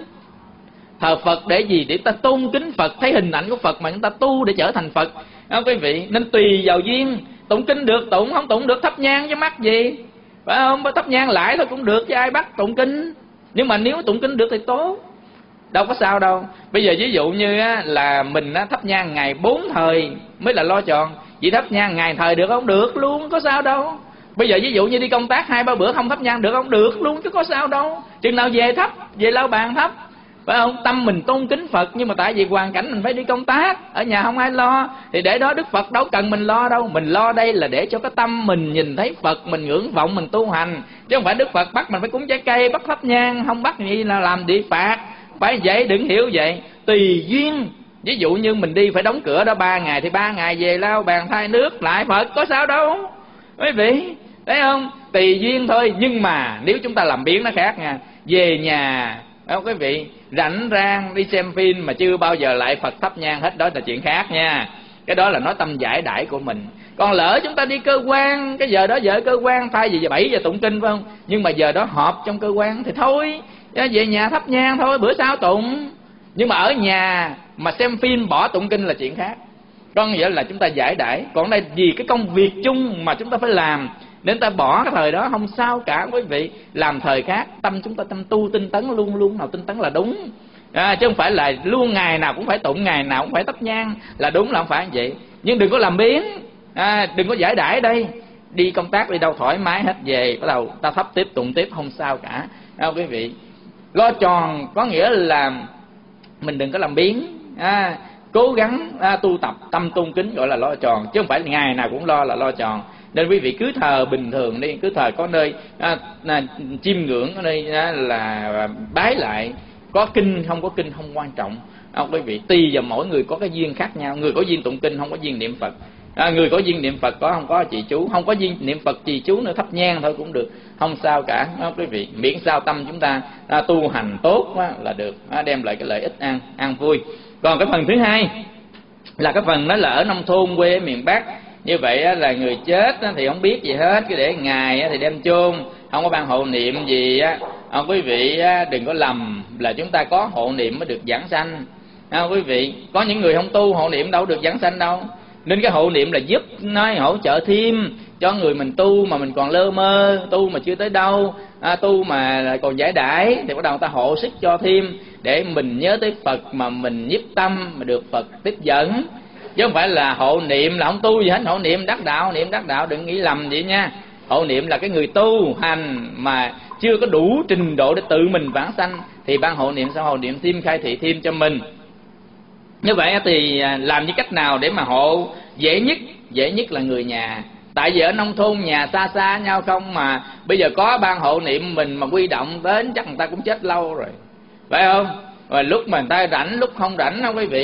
Thờ Phật để gì? Để ta tôn kính Phật, thấy hình ảnh của Phật mà chúng ta tu để trở thành Phật. Không quý vị, nên tùy vào duyên. Tụng kinh được tụng, không tụng được thắp nhang chứ mắc gì, phải không? Thắp nhang lại thôi cũng được chứ ai bắt tụng kinh. Nhưng mà nếu tụng kinh được thì tốt, đâu có sao đâu. Bây giờ ví dụ như á, là mình á, thắp nhang ngày bốn thời mới là lo tròn. Vậy thắp nhang ngày thời được không? Được luôn, có sao đâu. Bây giờ ví dụ như đi công tác hai ba bữa không thắp nhang được không? Được luôn chứ có sao đâu. Chừng nào về thắp, về lau bàn thắp, phải không? Tâm mình tôn kính Phật, nhưng mà tại vì hoàn cảnh mình phải đi công tác, ở nhà không ai lo, thì để đó Đức Phật đâu cần mình lo đâu. Mình lo đây là để cho cái tâm mình nhìn thấy Phật, mình ngưỡng vọng, mình tu hành. Chứ không phải Đức Phật bắt mình phải cúng trái cây, bắt thắp nhang, không bắt gì là làm địa phạt. Phải vậy, đừng hiểu vậy. Tùy duyên. Ví dụ như mình đi phải đóng cửa đó ba ngày, thì ba ngày về lau bàn thay nước lại Phật, có sao đâu. Quý vị thấy không? Tùy duyên thôi. Nhưng mà nếu chúng ta làm biến nó khác nha. Về nhà không quý vị, rảnh rang đi xem phim mà chưa bao giờ lại Phật thắp nhang hết, đó là chuyện khác nha. Cái đó là nói tâm giải đãi của mình. Còn lỡ chúng ta đi cơ quan, cái giờ đó giờ cơ quan, thay vì giờ bảy giờ tụng kinh phải không? Nhưng mà giờ đó họp trong cơ quan thì thôi, về nhà thắp nhang thôi, bữa sau tụng. Nhưng mà ở nhà mà xem phim bỏ tụng kinh là chuyện khác. Có nghĩa là chúng ta giải đãi. Còn đây vì cái công việc chung mà chúng ta phải làm, nên ta bỏ cái thời đó không sao cả quý vị. Làm thời khác, tâm chúng ta tâm tu tinh tấn, luôn luôn nào tinh tấn là đúng. À, chứ không phải là luôn ngày nào cũng phải tụng, ngày nào cũng phải thắp nhang là đúng, là không phải vậy. Nhưng đừng có làm biến, à, đừng có giải đãi đây. Đi công tác đi đâu thoải mái hết, về bắt đầu ta thắp tiếp tụng tiếp không sao cả. À, quý vị, lo tròn có nghĩa là mình đừng có làm biến, à, cố gắng à, tu tập tâm tôn kính gọi là lo tròn, chứ không phải ngày nào cũng lo là lo tròn. Nên quý vị cứ thờ bình thường đi, cứ thờ có nơi à, à, chiêm ngưỡng, có nơi à, là bái lại. Có kinh không có kinh không quan trọng. À, quý vị, tùy vào mỗi người có cái duyên khác nhau. Người có duyên tụng kinh, không có duyên niệm Phật. À, người có duyên niệm Phật có, không có trì chú. Không có duyên niệm Phật trì chú nữa, thắp nhang thôi cũng được, không sao cả. À, quý vị, miễn sao tâm chúng ta à, tu hành tốt á, là được, à, đem lại cái lợi ích an an vui. Còn cái phần thứ hai là cái phần đó là ở nông thôn quê ở miền Bắc. Như vậy là người chết thì không biết gì hết, cứ để ngày thì đem chôn, không có ban hộ niệm gì á. Không, quý vị đừng có lầm là chúng ta có hộ niệm mới được giảng sanh. Không, quý vị, có những người không tu hộ niệm đâu được giảng sanh đâu. Nên cái hộ niệm là giúp nói hỗ trợ thêm cho người mình tu mà mình còn lơ mơ, tu mà chưa tới đâu, à, tu mà còn giải đãi thì bắt đầu người ta hộ sức cho thêm để mình nhớ tới Phật, mà mình nhiếp tâm mà được Phật tiếp dẫn. Chứ không phải là hộ niệm là không tu gì hết. Hộ niệm đắc đạo, niệm đắc đạo, đừng nghĩ lầm vậy nha. Hộ niệm là cái người tu hành mà chưa có đủ trình độ để tự mình vãng sanh thì ban hộ niệm sao hộ niệm thêm, khai thị thêm cho mình. Như vậy thì làm như cách nào để mà hộ dễ nhất? Dễ nhất là người nhà. Tại vì ở nông thôn nhà xa xa nhau không, mà bây giờ có ban hộ niệm mình mà quy động đến chắc người ta cũng chết lâu rồi, phải không? Rồi lúc mà người ta rảnh, lúc không rảnh không quý vị.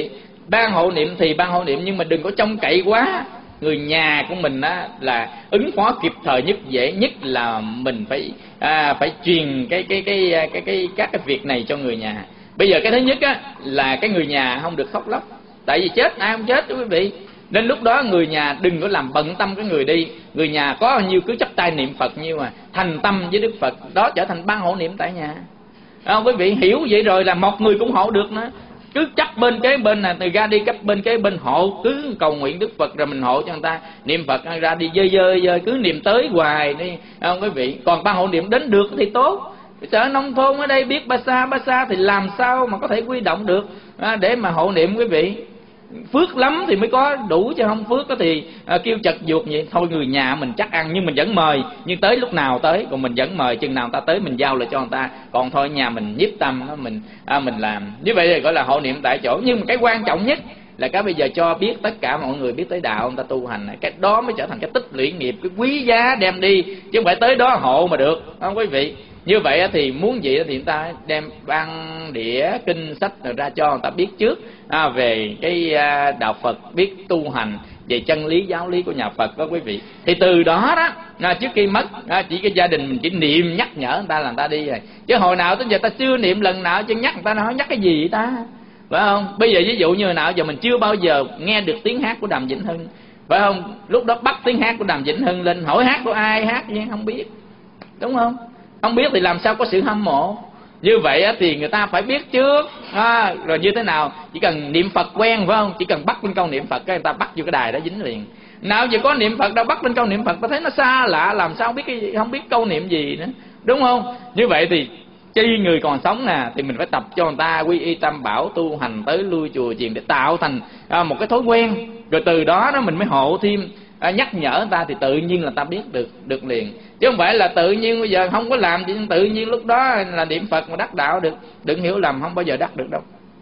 ban hộ niệm thì ban hộ niệm, nhưng mà đừng có trông cậy quá. Người nhà của mình á là ứng phó kịp thời nhất, dễ nhất là mình phải à, phải truyền cái cái cái cái cái, cái các cái việc này cho người nhà. Bây giờ cái thứ nhất á là cái người nhà không được khóc lóc, tại vì chết ai không chết quý vị. Nên lúc đó người nhà đừng có làm bận tâm cái người đi. Người nhà có bao nhiêu cứ chắp tay niệm Phật nhiêu mà thành tâm với Đức Phật, đó trở thành ban hộ niệm tại nhà. Không, quý vị hiểu vậy rồi là một người cũng hộ được nữa. Cứ chấp bên kế bên này, từ ra đi cấp bên kế bên hộ, cứ cầu nguyện Đức Phật rồi mình hộ cho người ta. Niệm Phật ra đi dơi dơi dơi, cứ niệm tới hoài đi. Không quý vị, còn ban hộ niệm đến được thì tốt. Sở nông thôn ở đây biết ba xa ba xa thì làm sao mà có thể quy động được à, để mà hộ niệm quý vị. Phước lắm thì mới có đủ, chứ không phước thì à, kêu chật vuột vậy thôi. Người nhà mình chắc ăn nhưng mình vẫn mời, nhưng tới lúc nào tới, còn mình vẫn mời chừng nào ta tới mình giao lại cho người ta. Còn thôi nhà mình nhiếp tâm đó, mình à, mình làm như vậy thì gọi là hộ niệm tại chỗ. Nhưng mà cái quan trọng nhất là cái bây giờ cho biết tất cả mọi người biết tới đạo, người ta tu hành, cái đó mới trở thành cái tích lũy nghiệp, cái quý giá đem đi, chứ không phải tới đó hộ mà được, không quý vị. Như vậy thì muốn gì thì người ta đem băng đĩa kinh sách rồi ra cho người ta biết trước à, về cái đạo Phật, biết tu hành về chân lý giáo lý của nhà Phật đó quý vị. Thì từ đó đó à, trước khi mất à, chỉ cái gia đình mình chỉ niệm nhắc nhở người ta là người ta đi rồi, chứ hồi nào tới giờ ta chưa niệm lần nào, chứ nhắc người ta nói nhắc cái gì vậy ta, phải không? Bây giờ ví dụ như hồi nào giờ mình chưa bao giờ nghe được tiếng hát của Đàm Vĩnh Hưng, phải không? Lúc đó bắt tiếng hát của Đàm Vĩnh Hưng lên hỏi hát của ai, hát gì không biết, đúng không? Không biết thì làm sao có sự hâm mộ. Như vậy thì người ta phải biết trước à, rồi như thế nào, chỉ cần niệm Phật quen phải không, chỉ cần bắt lên câu niệm Phật cái người ta bắt vô cái đài đó dính liền. Nào giờ có niệm Phật đâu, bắt lên câu niệm Phật ta thấy nó xa lạ, làm sao biết cái gì, không biết câu niệm gì nữa, đúng không? Như vậy thì chi người còn sống nè thì mình phải tập cho người ta quy y tam bảo, tu hành tới lui chùa chiền để tạo thành à, một cái thói quen, rồi từ đó đó mình mới hộ thêm à, nhắc nhở người ta thì tự nhiên là ta biết được được liền, chứ không phải là tự nhiên bây giờ không có làm thì tự nhiên lúc đó là niệm Phật mà đắc đạo được. Đừng hiểu lầm, không bao giờ đắc được đâu.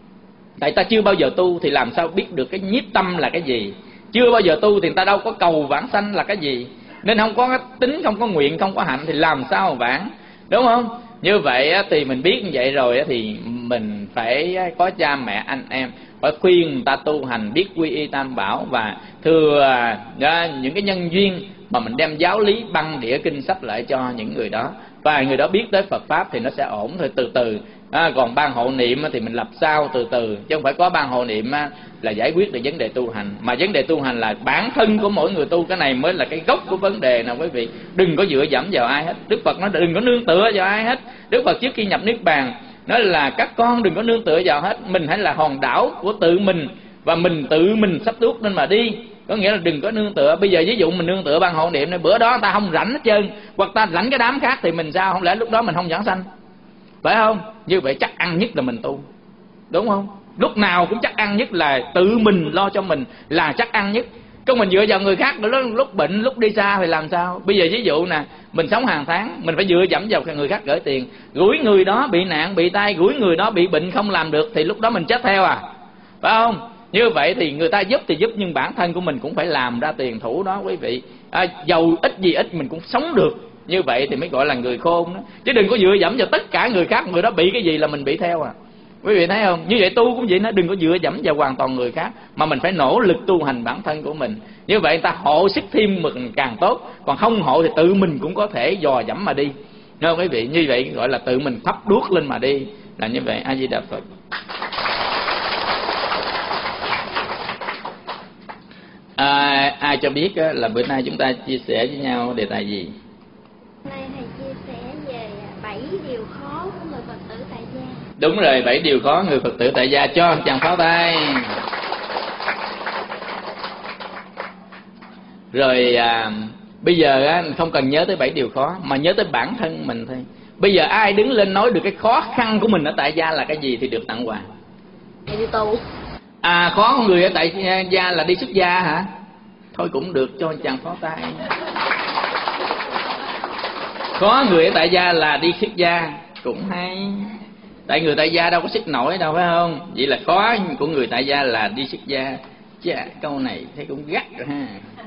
Tại ta chưa bao giờ tu thì làm sao biết được cái nhiếp tâm là cái gì. Chưa bao giờ tu thì người ta đâu có cầu vãng sanh là cái gì. Nên không có tính, không có nguyện, không có hạnh thì làm sao vãng, đúng không? Như vậy thì mình biết như vậy rồi thì mình phải có cha mẹ anh em phải khuyên người ta tu hành, biết quy y tam bảo, và thừa những cái nhân duyên mà mình đem giáo lý băng đĩa kinh sách lại cho những người đó, và người đó biết tới Phật pháp thì nó sẽ ổn thôi, từ từ. À, còn ban hộ niệm thì mình lập sao từ từ, chứ không phải có ban hộ niệm là giải quyết được vấn đề tu hành. Mà vấn đề tu hành là bản thân của mỗi người tu, cái này mới là cái gốc của vấn đề nào quý vị. Đừng có dựa dẫm vào ai hết. Đức Phật nói đừng có nương tựa vào ai hết. Đức Phật trước khi nhập niết bàn nói là các con đừng có nương tựa vào hết, mình hãy là hòn đảo của tự mình, và mình tự mình sắp tuốt nên mà đi. Có nghĩa là đừng có nương tựa. Bây giờ ví dụ mình nương tựa ban hộ niệm này, bữa đó ta không rảnh hết trơn, hoặc ta rảnh cái đám khác thì mình sao? Không lẽ lúc đó mình không giảng sanh, phải không? Như vậy chắc ăn nhất là mình tu, đúng không? Lúc nào cũng chắc ăn nhất là tự mình lo cho mình là chắc ăn nhất. Còn mình dựa vào người khác, lúc bệnh lúc đi xa thì làm sao? Bây giờ ví dụ nè, mình sống hàng tháng, mình phải dựa dẫm vào người khác gửi tiền, gửi người đó bị nạn bị tai, gửi người đó bị bệnh không làm được thì lúc đó mình chết theo à, phải không? Như vậy thì người ta giúp thì giúp, nhưng bản thân của mình cũng phải làm ra tiền thủ đó quý vị. À, giàu ít gì ít mình cũng sống được. Như vậy thì mới gọi là người khôn đó. Chứ đừng có dựa dẫm vào tất cả người khác, người đó bị cái gì là mình bị theo à. Quý vị thấy không? Như vậy tu cũng vậy, nó đừng có dựa dẫm vào hoàn toàn người khác, mà mình phải nỗ lực tu hành bản thân của mình. Như vậy người ta hộ sức thêm mình càng tốt, còn không hộ thì tự mình cũng có thể dò dẫm mà đi. Nghe không quý vị? Như vậy gọi là tự mình thắp đuốc lên mà đi, là như vậy. A Di Đà Phật. À, ai cho biết là bữa nay chúng ta chia sẻ với nhau đề tài gì? Hôm nay thầy chia sẻ về bảy điều khó của người Phật tử tại gia. Đúng rồi, bảy điều khó người Phật tử tại gia. Cho chàng pháo tay. Rồi à, bây giờ á, không cần nhớ tới bảy điều khó, mà nhớ tới bản thân mình thôi. Bây giờ ai đứng lên nói được cái khó khăn của mình ở tại gia là cái gì thì được tặng quà. Đi tu. À, khó của người ở tại gia là đi xuất gia hả? Thôi cũng được, cho chàng pháo tay. Khó người ở tại gia là đi xuất gia cũng hay. Tại người tại gia đâu có sức nổi đâu, phải không? Vậy là khó của người tại gia là đi xuất gia. Chà, câu này thấy cũng gắt rồi ha.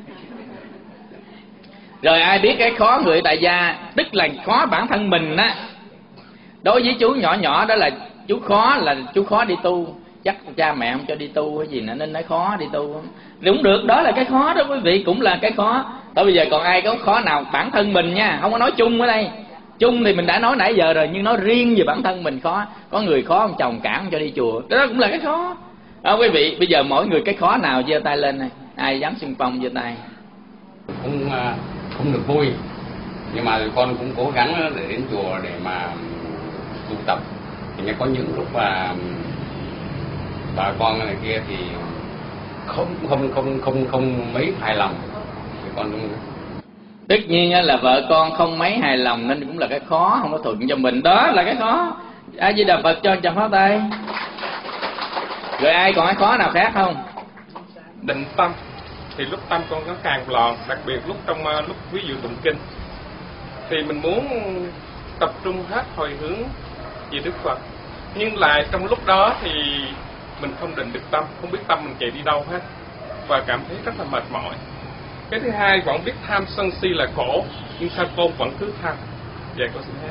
Rồi ai biết cái khó người tại gia, tức là khó bản thân mình á. Đối với chú nhỏ nhỏ đó là chú khó là chú khó đi tu. chắc cha mẹ không cho đi tu hay gì nữa nên nói khó đi tu. Đúng được, đó là cái khó đó quý vị, cũng là cái khó. Tới bây giờ còn ai có khó nào bản thân mình nha, không có nói chung ở đây. Chung thì mình đã nói nãy giờ rồi, nhưng nói riêng về bản thân mình khó. Có người khó ông chồng cản không cho đi chùa, đó cũng là cái khó. À, quý vị bây giờ mỗi người cái khó nào giơ tay lên này, ai dám xung phong giơ tay. Cũng không được vui, nhưng mà con cũng cố gắng để đến chùa để mà tu tập. Thì có những lúc mà bà con này kia thì không không không không không mấy hài lòng thì con cũng... Tất nhiên là vợ con không mấy hài lòng nên cũng là cái khó, không có thuận cho mình, đó là cái khó. A Di Đà Phật cho chàng pháo tay. Rồi ai còn cái khó nào khác không? Định tâm thì lúc tâm con nó càng loạn, đặc biệt lúc trong lúc ví dụ tụng kinh thì mình muốn tập trung hết hồi hướng về Đức Phật, nhưng lại trong lúc đó thì mình không định được tâm, không biết tâm mình chạy đi đâu hết và cảm thấy rất là mệt mỏi. Cái thứ hai, vẫn biết tham sân si là khổ, nhưng sao con vẫn cứ tham. Vậy con xin hết.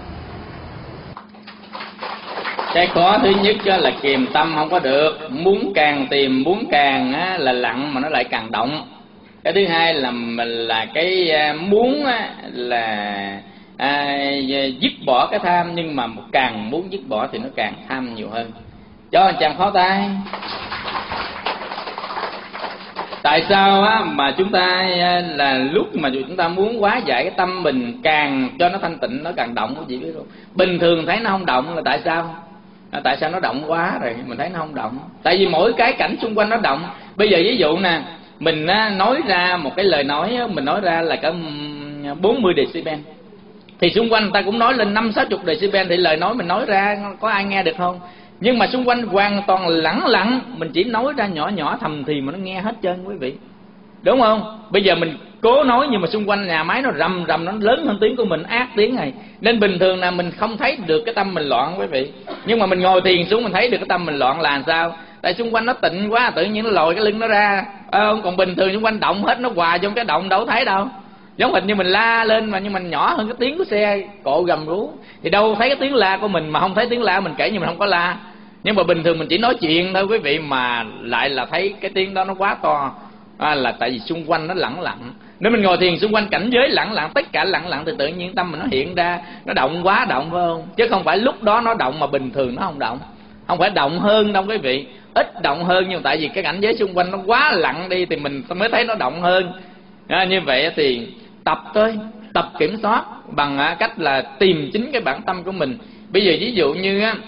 Cái khó thứ nhất là kiềm tâm không có được, muốn càng tìm, muốn càng là lặng mà nó lại càng động. Cái thứ hai là là cái muốn là à, dứt bỏ cái tham, nhưng mà càng muốn dứt bỏ thì nó càng tham nhiều hơn. Cho anh chàng pháo tay. Tại sao á, mà chúng ta là lúc mà chúng ta muốn hóa giải cái tâm mình, càng cho nó thanh tịnh nó càng động, quý vị biết không? Bình thường thấy nó không động là tại sao? À, tại sao nó động quá rồi mình thấy nó không động? Tại vì mỗi cái cảnh xung quanh nó động. Bây giờ ví dụ nè, mình nói ra một cái lời nói, mình nói ra là cả bốn mươi decibel, thì xung quanh người ta cũng nói lên năm sáu chục decibel, thì lời nói mình nói ra có ai nghe được không? Nhưng mà xung quanh hoàn toàn lẳng lặng, mình chỉ nói ra nhỏ nhỏ thầm thì mà nó nghe hết trơn quý vị, đúng không? Bây giờ mình cố nói nhưng mà xung quanh nhà máy nó rầm rầm, nó lớn hơn tiếng của mình, ác tiếng này, nên bình thường là mình không thấy được cái tâm mình loạn quý vị. Nhưng mà mình ngồi thiền xuống mình thấy được cái tâm mình loạn là sao? Tại xung quanh nó tịnh quá, tự nhiên nó lòi cái lưng nó ra, à, còn bình thường xung quanh động hết, nó hòa trong cái động đâu thấy đâu. Giống hình như mình la lên mà nhưng mình nhỏ hơn cái tiếng của xe cộ gầm rú, thì đâu thấy cái tiếng la của mình, mà không thấy tiếng la mình kể như mình không có la. Nhưng mà bình thường mình chỉ nói chuyện thôi quý vị, mà lại là thấy cái tiếng đó nó quá to, à, là tại vì xung quanh nó lẳng lặng. Nếu mình ngồi thiền xung quanh cảnh giới lẳng lặng, tất cả lẳng lặng, thì tự nhiên tâm mình nó hiện ra, nó động quá động phải không? Chứ không phải lúc đó nó động mà bình thường nó không động. Không phải động hơn đâu quý vị, ít động hơn, nhưng tại vì cái cảnh giới xung quanh nó quá lặng đi thì mình mới thấy nó động hơn. À, như vậy thì tập thôi, tập kiểm soát bằng cách là tìm chính cái bản tâm của mình. Bây giờ ví dụ như á,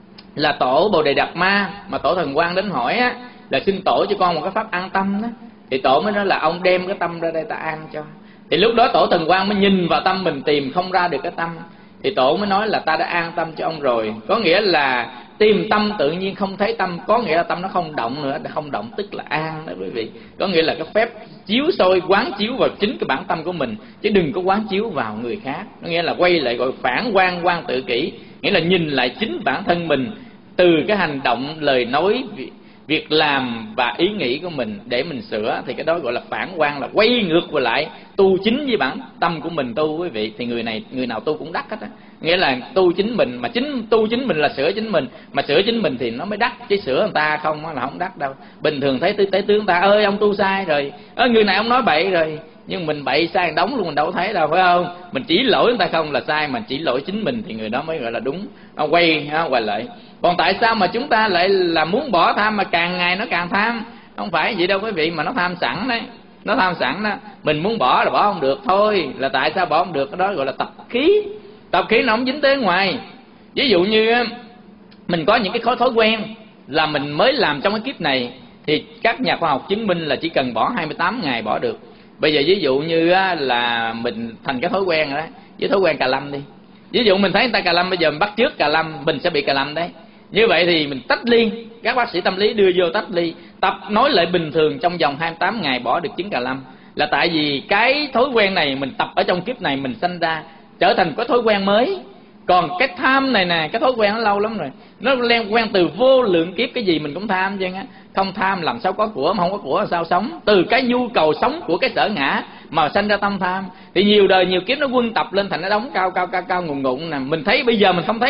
là tổ Bồ Đề Đạt Ma mà tổ Thần Quang đến hỏi á, là xin tổ cho con một cái pháp an tâm đó, thì tổ mới nói là ông đem cái tâm ra đây ta an cho. Thì lúc đó tổ Thần Quang mới nhìn vào tâm mình tìm không ra được cái tâm, thì tổ mới nói là ta đã an tâm cho ông rồi. Có nghĩa là tìm tâm tự nhiên không thấy tâm, có nghĩa là tâm nó không động nữa, không động tức là an đó quý vị. Có nghĩa là cái phép chiếu soi quán chiếu vào chính cái bản tâm của mình, chứ đừng có quán chiếu vào người khác. Có nghĩa là quay lại gọi phản quan quan tự kỷ, nghĩa là nhìn lại chính bản thân mình từ cái hành động, lời nói, việc làm và ý nghĩ của mình để mình sửa, thì cái đó gọi là phản quan, là quay ngược về lại tu chính với bản tâm của mình tu quý vị. Thì người này người nào tu cũng đắc hết á, nghĩa là tu chính mình, mà chính tu chính mình là sửa chính mình, mà sửa chính mình thì nó mới đắc, chứ sửa người ta không là không đắc đâu. Bình thường thấy tế tướng ta ơi ông tu sai rồi, ơ người này ông nói bậy rồi, nhưng mình bậy sai đóng luôn mình đâu thấy đâu phải không? Mình chỉ lỗi người ta không là sai, mà chỉ lỗi chính mình thì người đó mới gọi là đúng. Nó quay nó quay lại. Còn tại sao mà chúng ta lại là muốn bỏ tham mà càng ngày nó càng tham? Không phải vậy đâu quý vị, mà nó tham sẵn đấy, nó tham sẵn đó. Mình muốn bỏ là bỏ không được thôi. Là tại sao bỏ không được? Cái đó gọi là tập khí. Tập khí nó không dính tới ngoài. Ví dụ như mình có những cái thói quen là mình mới làm trong cái kiếp này, thì các nhà khoa học chứng minh là chỉ cần bỏ hai mươi tám ngày bỏ được. Bây giờ ví dụ như là mình thành cái thói quen rồi đó, với thói quen cà lâm đi. Ví dụ mình thấy người ta cà lâm, bây giờ mình bắt chước cà lâm, mình sẽ bị cà lâm đấy. Như vậy thì mình tách ly, các bác sĩ tâm lý đưa vô tách ly, tập nói lại bình thường trong vòng hai mươi tám ngày bỏ được chứng cà lâm. Là tại vì cái thói quen này mình tập ở trong kiếp này mình sanh ra, trở thành cái thói quen mới. Còn cái tham này nè, cái thói quen nó lâu lắm rồi, nó quen quen từ vô lượng kiếp, cái gì mình cũng tham chứ á. Không tham làm sao có của, mà không có của làm sao sống. Từ cái nhu cầu sống của cái sở ngã mà sanh ra tâm tham, thì nhiều đời nhiều kiếp nó quân tập lên thành nó đóng cao cao cao cao ngùn ngụn nè. Mình thấy bây giờ mình không thấy,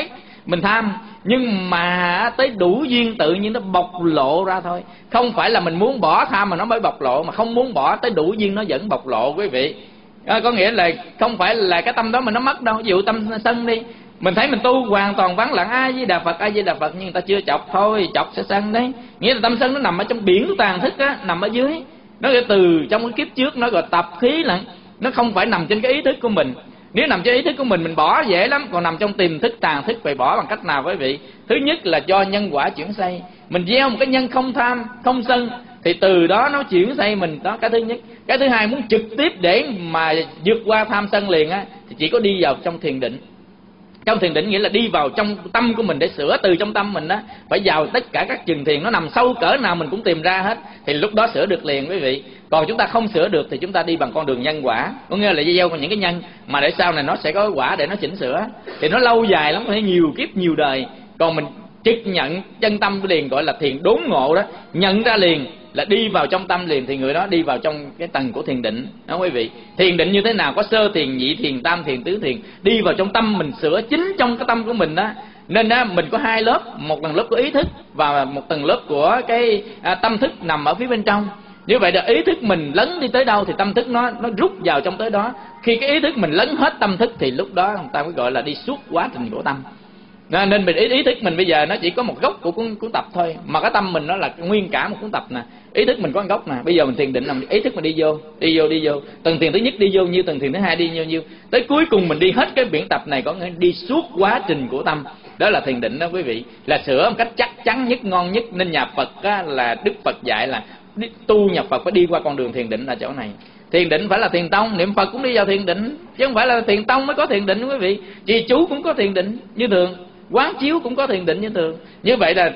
mình tham, nhưng mà tới đủ duyên tự nhiên nó bộc lộ ra thôi. Không phải là mình muốn bỏ tham mà nó mới bộc lộ, mà không muốn bỏ tới đủ duyên nó vẫn bộc lộ quý vị. À, có nghĩa là không phải là cái tâm đó mình nó mất đâu. Ví dụ tâm sân đi, mình thấy mình tu hoàn toàn vắng lặng A Di Đà Phật, A Di Đà Phật, nhưng người ta chưa chọc thôi, chọc sẽ sân đấy. Nghĩa là tâm sân nó nằm ở trong biển tàn thức á, nằm ở dưới. Nó từ trong cái kiếp trước nó gọi tập khí lận, nó không phải nằm trên cái ý thức của mình. Nếu nằm trên ý thức của mình mình bỏ dễ lắm, còn nằm trong tiềm thức tàn thức phải bỏ bằng cách nào quý vị? Thứ nhất là do nhân quả chuyển xây. Mình gieo một cái nhân không tham, không sân, thì từ đó nó chuyển xây mình, đó cái thứ nhất. Cái thứ hai, muốn trực tiếp để mà vượt qua tham sân liền á, thì chỉ có đi vào trong thiền định. Trong thiền định nghĩa là đi vào trong tâm của mình để sửa từ trong tâm mình đó. Phải vào tất cả các chừng thiền, nó nằm sâu cỡ nào mình cũng tìm ra hết, thì lúc đó sửa được liền quý vị. Còn chúng ta không sửa được thì chúng ta đi bằng con đường nhân quả, có nghĩa là gieo vào những cái nhân mà để sau này nó sẽ có quả để nó chỉnh sửa. Thì nó lâu dài lắm, có thể nhiều kiếp nhiều đời. Còn mình trực nhận chân tâm liền, gọi là thiền đốn ngộ đó, nhận ra liền là đi vào trong tâm liền, thì người đó đi vào trong cái tầng của thiền định đó quý vị. Thiền định như thế nào? Có sơ thiền, nhị thiền, tam thiền, tứ thiền. Đi vào trong tâm mình, sửa chính trong cái tâm của mình đó. Nên á, mình có hai lớp, một tầng lớp của ý thức và một tầng lớp của cái à, tâm thức nằm ở phía bên trong. Như vậy là ý thức mình lấn đi tới đâu thì tâm thức nó nó rút vào trong tới đó. Khi cái ý thức mình lấn hết tâm thức thì lúc đó người ta mới gọi là đi suốt quá trình của tâm. Nên mình ý, ý thức mình bây giờ nó chỉ có một gốc của cuốn, cuốn tập thôi, mà cái tâm mình nó là nguyên cả một cuốn tập nè. Ý thức mình có một gốc nè. Bây giờ mình thiền định làm ý thức mình đi vô, đi vô, đi vô. Tầng thiền thứ nhất đi vô nhiêu, tầng thiền thứ hai đi vô nhiêu. Tới cuối cùng mình đi hết cái biển tập này, có nghĩa đi suốt quá trình của tâm. Đó là thiền định đó quý vị. Là sửa một cách chắc chắn nhất, ngon nhất. Nên nhà Phật á, là Đức Phật dạy là tu nhập Phật phải đi qua con đường thiền định là chỗ này. Thiền định phải là thiền tông, niệm Phật cũng đi vào thiền định, chứ không phải là thiền tông mới có thiền định quý vị. Trì chú cũng có thiền định như thường, quán chiếu cũng có thiền định như thường. Như vậy là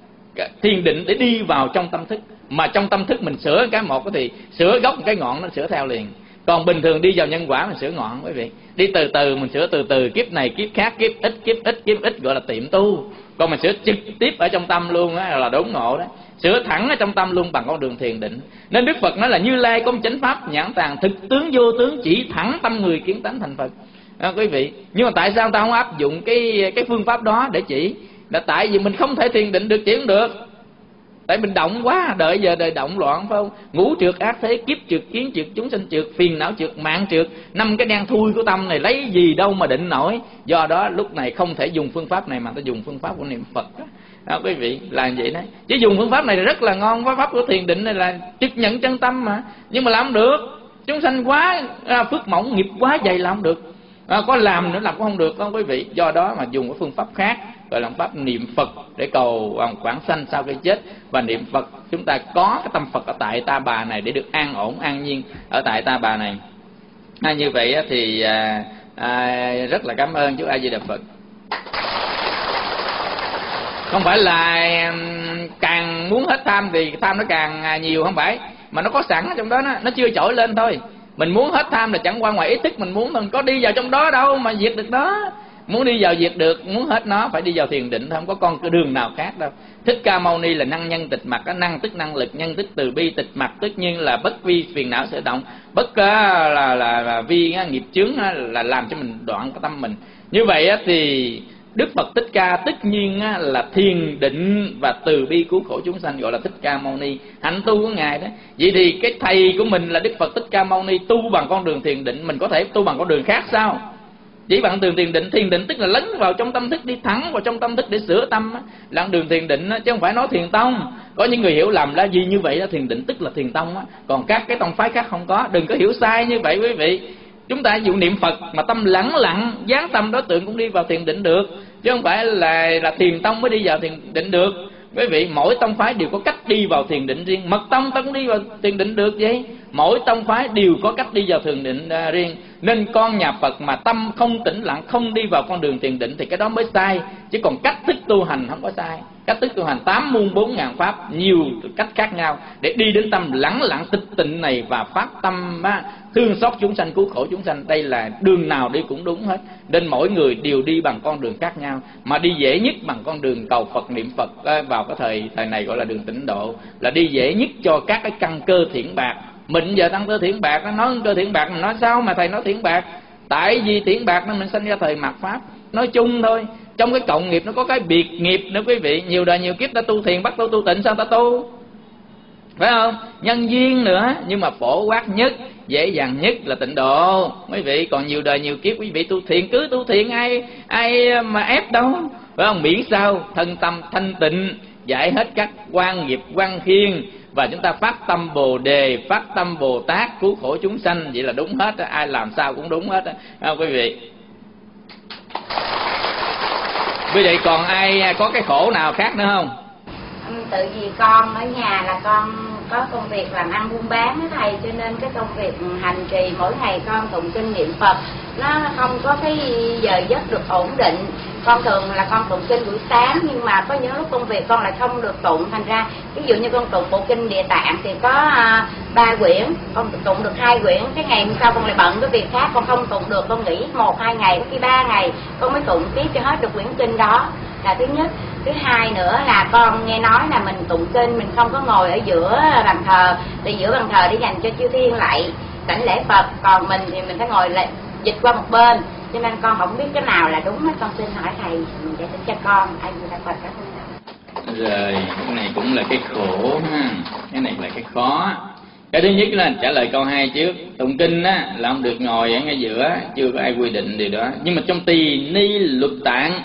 thiền định để đi vào trong tâm thức, mà trong tâm thức mình sửa cái một thì sửa gốc cái ngọn nó sửa theo liền. Còn bình thường đi vào nhân quả mình sửa ngọn quý vị, đi từ từ, mình sửa từ từ, kiếp này kiếp khác, kiếp ít kiếp ít kiếp ít gọi là tiệm tu. Còn mình sửa trực tiếp ở trong tâm luôn á là đốn ngộ đó, sửa thẳng ở trong tâm luôn bằng con đường thiền định. Nên Đức Phật nói là Như Lai công chánh pháp nhãn tàng, thực tướng vô tướng, chỉ thẳng tâm người kiến tánh thành Phật. À, quý vị, nhưng mà tại sao ta không áp dụng cái cái phương pháp đó để chỉ? Là tại vì mình không thể thiền định được, chỉ không được. Tại mình động quá, đợi giờ đời động loạn phải không? Ngũ trượt ác thế, kiếp trượt, kiến trượt, chúng sanh trượt, phiền não trượt, mạng trượt, năm cái đen thui của tâm này lấy gì đâu mà định nổi. Do đó lúc này không thể dùng phương pháp này mà ta dùng phương pháp của niệm Phật đó. Đó quý vị, là vậy đấy. Chứ dùng phương pháp này rất là ngon, phương pháp của thiền định này là trực nhận chân tâm mà, nhưng mà làm không được. Chúng sanh quá à, phước mỏng, nghiệp quá dày làm không được. À, có làm nữa làm cũng không được đó quý vị. Do đó mà dùng cái phương pháp khác, gọi là pháp niệm Phật để cầu quảng sanh sau khi chết. Và niệm Phật chúng ta có cái tâm Phật ở tại Ta Bà này để được an ổn an nhiên ở tại Ta Bà này. À, như vậy thì à, à, rất là cảm ơn chú A Di Đà Phật. Không phải là càng muốn hết tham thì tham nó càng nhiều, không phải, mà nó có sẵn ở trong đó, nó, nó chưa trỗi lên thôi. Mình muốn hết tham là chẳng qua ngoài ý thức mình muốn, mình có đi vào trong đó đâu mà diệt được đó. Muốn đi vào diệt được, muốn hết nó phải đi vào thiền định thôi, không có con cái đường nào khác đâu. Thích Ca Mâu Ni là năng nhân tịch mặc, năng tức năng lực, nhân tức từ bi, tịch mặc tất nhiên là bất vi phiền não sở động, bất là là, là, là vi nghiệp chướng là làm cho mình đoạn cái tâm mình. Như vậy thì Đức Phật Thích Ca tất nhiên là thiền định và từ bi cứu khổ chúng sanh, gọi là Thích Ca Mâu Ni, hạnh tu của ngài đó. Vậy thì cái thầy của mình là Đức Phật Thích Ca Mâu Ni tu bằng con đường thiền định, mình có thể tu bằng con đường khác sao? Chỉ bằng đường thiền định. Thiền định tức là lấn vào trong tâm thức, đi thẳng vào trong tâm thức để sửa tâm á, là đường thiền định á, chứ không phải nói thiền tông. Có những người hiểu lầm là gì như vậy đó, thiền định tức là thiền tông á, còn các cái tông phái khác không có. Đừng có hiểu sai như vậy quý vị. Chúng ta dụ niệm Phật mà tâm lắng lặng, dán tâm đối tượng cũng đi vào thiền định được, chứ không phải là là thiền tông mới đi vào thiền định được. Quý vị, mỗi tông phái đều có cách đi vào thiền định riêng. Mật tông ta cũng đi vào thiền định được vậy. Mỗi tông phái đều có cách đi vào thiền định uh, riêng. Nên con nhà Phật mà tâm không tĩnh lặng, không đi vào con đường thiền định thì cái đó mới sai. Chứ còn cách thức tu hành không có sai. Cách thức tu hành tám muôn bốn ngàn pháp, nhiều cách khác nhau để đi đến tâm lắng lặng tịch tịnh này và phát tâm á, thương xót chúng sanh, cứu khổ chúng sanh. Đây là đường nào đi cũng đúng hết. Nên mỗi người đều đi bằng con đường khác nhau, mà đi dễ nhất bằng con đường cầu Phật niệm Phật á, vào cái thời thời này gọi là đường tịnh độ, là đi dễ nhất cho các cái căn cơ thiện bạc. Mình giờ tăng cơ thiện bạc, nó nói cơ thiện bạc, mình nói sao mà thầy nói thiện bạc? Tại vì thiện bạc nên mình sinh ra thời mạt pháp. Nói chung thôi, Trong cái cộng nghiệp nó có cái biệt nghiệp nữa quý vị. Nhiều đời nhiều kiếp ta tu thiền bắt tu tu tịnh, sao ta tu? Phải không? Nhân duyên nữa. Nhưng mà phổ quát nhất, dễ dàng nhất là tịnh độ quý vị. Còn nhiều đời nhiều kiếp quý vị tu thiền, cứ tu thiền, ai ai mà ép đâu, phải không? Miễn sao thân tâm thanh tịnh, giải hết các quan nghiệp quan khiên, và chúng ta phát tâm Bồ Đề, phát tâm Bồ Tát, cứu khổ chúng sanh, vậy là đúng hết. Ai làm sao cũng đúng hết á quý vị. Bây giờ còn ai có cái khổ nào khác nữa không? Tự vì con ở nhà là con có công việc làm ăn buôn bán đó thầy, cho nên cái công việc hành trì mỗi ngày con tụng kinh niệm Phật nó không có cái giờ giấc được ổn định. Con thường là con tụng kinh buổi sáng, nhưng mà có những lúc công việc con lại không được tụng, thành ra ví dụ như con tụng bộ kinh Địa Tạng thì có ba uh, quyển, con tụng được hai quyển, cái ngày hôm sau con lại bận cái việc khác, con không tụng được, con nghỉ một hai ngày, có khi ba ngày con mới tụng tiếp cho hết được quyển kinh đó, là thứ nhất. Thứ hai nữa là con nghe nói là mình tụng kinh mình không có ngồi ở giữa bàn thờ, để giữa bàn thờ để dành cho chư thiên lạy đảnh lễ Phật, còn mình thì mình phải ngồi lại dịch qua một bên, cho nên con không biết cái nào là đúng hết. Con xin hỏi thầy mình giải thích cho con. Ai Di Đà Phật. Rồi cái này cũng là cái khổ ha, cái này là cái khó. Cái thứ nhất là trả lời câu hai trước. Tụng kinh á là không được ngồi ở ngay giữa, chưa có ai quy định điều đó. Nhưng mà trong Tỳ Ni Luật Tạng,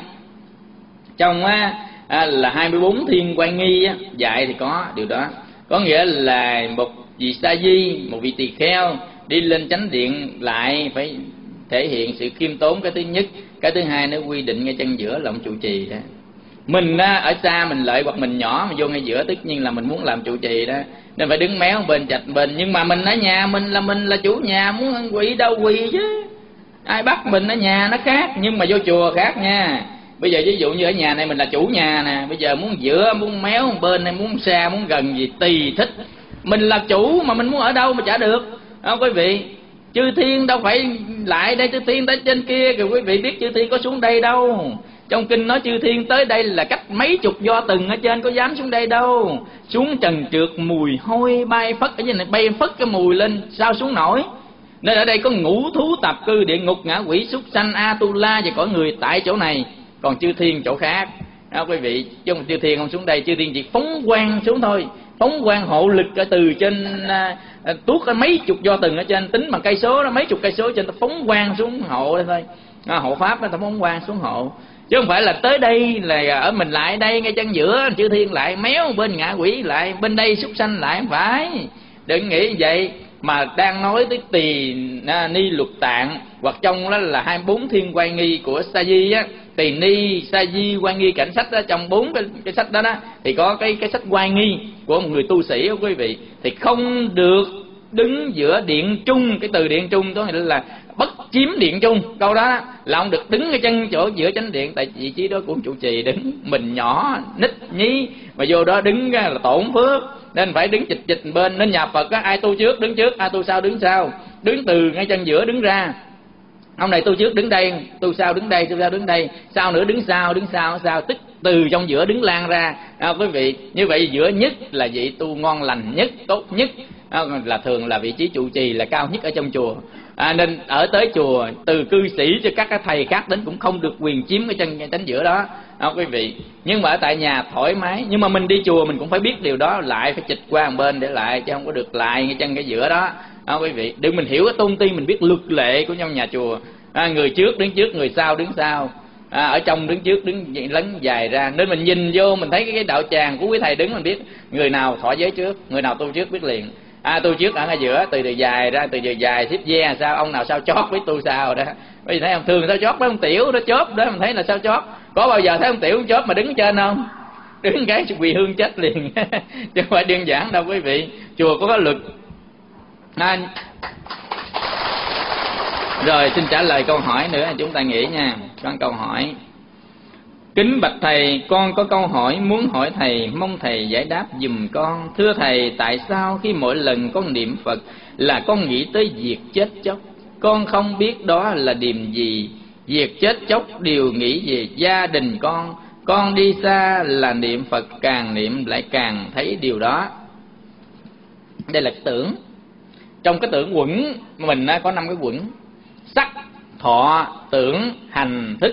trong á à, là hai mươi bốn thiên quan nghi á, dạy thì có điều đó. Có nghĩa là một vị sa di, một vị tỳ kheo đi lên chánh điện lại phải thể hiện sự khiêm tốn, cái thứ nhất. Cái thứ hai nó quy định ngay chân giữa là ông trụ trì đó. Mình á, ở xa mình lợi hoặc mình nhỏ mà vô ngay giữa, tất nhiên là mình muốn làm trụ trì đó, nên phải đứng méo bên chạch bên. Nhưng mà mình ở nhà, mình là mình là chủ nhà, muốn quỳ đâu quỳ chứ, ai bắt mình ở nhà nó khác, nhưng mà vô chùa khác nha. Bây giờ ví dụ như ở nhà này mình là chủ nhà nè, bây giờ muốn giữa, muốn méo một bên này, muốn xa, muốn gần gì tùy thích. Mình là chủ mà mình muốn ở đâu mà chả được, không quý vị? Chư thiên đâu phải lại đây, chư thiên tới trên kia, rồi quý vị biết chư thiên có xuống đây đâu. Trong kinh nói chư thiên tới đây là cách mấy chục do từng ở trên, có dám xuống đây đâu. Xuống trần trượt mùi hôi bay phất, ở trên này bay phất cái mùi lên, sao xuống nổi. Nên ở đây có ngũ thú tạp cư, địa ngục, ngạ quỷ, súc sanh, Atula và cõi người tại chỗ này. Còn chư thiên chỗ khác đó quý vị, chứ không chư thiên không xuống đây. Chư thiên chỉ phóng quang xuống thôi, phóng quang hộ lực ở từ trên à, tuốt ở mấy chục do từng ở trên, tính bằng cây số đó, mấy chục cây số trên, ta phóng quang xuống hộ đây thôi. À, hộ pháp đó, ta phóng quang xuống hộ, chứ không phải là tới đây là ở mình lại đây ngay chân giữa, chư thiên lại méo bên ngạ quỷ lại, bên đây súc sanh lại, không phải. Đừng nghĩ vậy. Mà đang nói tới Tỳ Ni Luật Tạng, hoặc trong đó là hai mươi bốn thiên quan nghi của Sa Di á, Tỳ Ni, Sa Di, quan nghi cảnh sách đó, trong bốn cái, cái sách đó đó thì có cái cái sách quan nghi của một người tu sĩ đó quý vị, thì không được đứng giữa điện trung. Cái từ điện trung có nghĩa là bất chiếm điện trung, câu đó là ông được đứng ở chân chỗ giữa chánh điện, tại vị trí đó của trụ trì đứng, mình nhỏ nít nhí mà vô đó đứng là tổn phước, nên phải đứng chịch chịch bên. Nên nhà Phật á, ai tu trước đứng trước, ai tu sau đứng sau, đứng từ ngay chân giữa đứng ra. Ông này tu trước đứng đây, tu sau đứng đây, tu sau đứng đây, sau nữa đứng sau, đứng sau sau, tức từ trong giữa đứng lan ra. À, quý vị, như vậy giữa nhất là vị tu ngon lành nhất, tốt nhất, à, là thường là vị trí trụ trì là cao nhất ở trong chùa. À, nên ở tới chùa, từ cư sĩ cho các cái thầy khác đến cũng không được quyền chiếm cái chân chánh giữa đó, à, quý vị. Nhưng mà ở tại nhà thoải mái. Nhưng mà mình đi chùa mình cũng phải biết điều đó, lại phải chịch qua một bên để lại, chứ không có được lại ngay chân cái giữa đó, à, quý vị. Đừng mình hiểu cái tôn ti, mình biết luật lệ của trong nhà chùa. À, người trước đứng trước, người sau đứng sau, à, ở trong đứng trước đứng lấn dài ra, nên mình nhìn vô mình thấy cái, cái đạo tràng của quý thầy đứng, mình biết người nào thọ giới trước, người nào tu trước biết liền. À, tu trước ở ngay giữa, từ từ dài ra, từ từ dài xếp ve sao, ông nào sao chót với tu sao đó. Bởi vì thấy ông thường sao chót với ông Tiểu đó chóp đó, mình thấy là sao chót. Có bao giờ thấy ông Tiểu chóp mà đứng trên không? Đứng cái quỳ hương chết liền. Chứ không phải đơn giản đâu quý vị. Chùa có cái luật. À, rồi xin trả lời câu hỏi nữa, chúng ta nghĩ nha. Có câu hỏi: kính bạch thầy, con có câu hỏi muốn hỏi thầy, mong thầy giải đáp giùm con. Thưa thầy, tại sao khi mỗi lần con niệm Phật là con nghĩ tới việc chết chóc? Con không biết đó là điềm gì. Việc chết chóc đều nghĩ về gia đình con. Con đi xa là niệm Phật, càng niệm lại càng thấy điều đó. Đây là cái tưởng. Trong cái tưởng quẩn mình có năm cái quẩn: sắc, thọ, tưởng, hành, thức.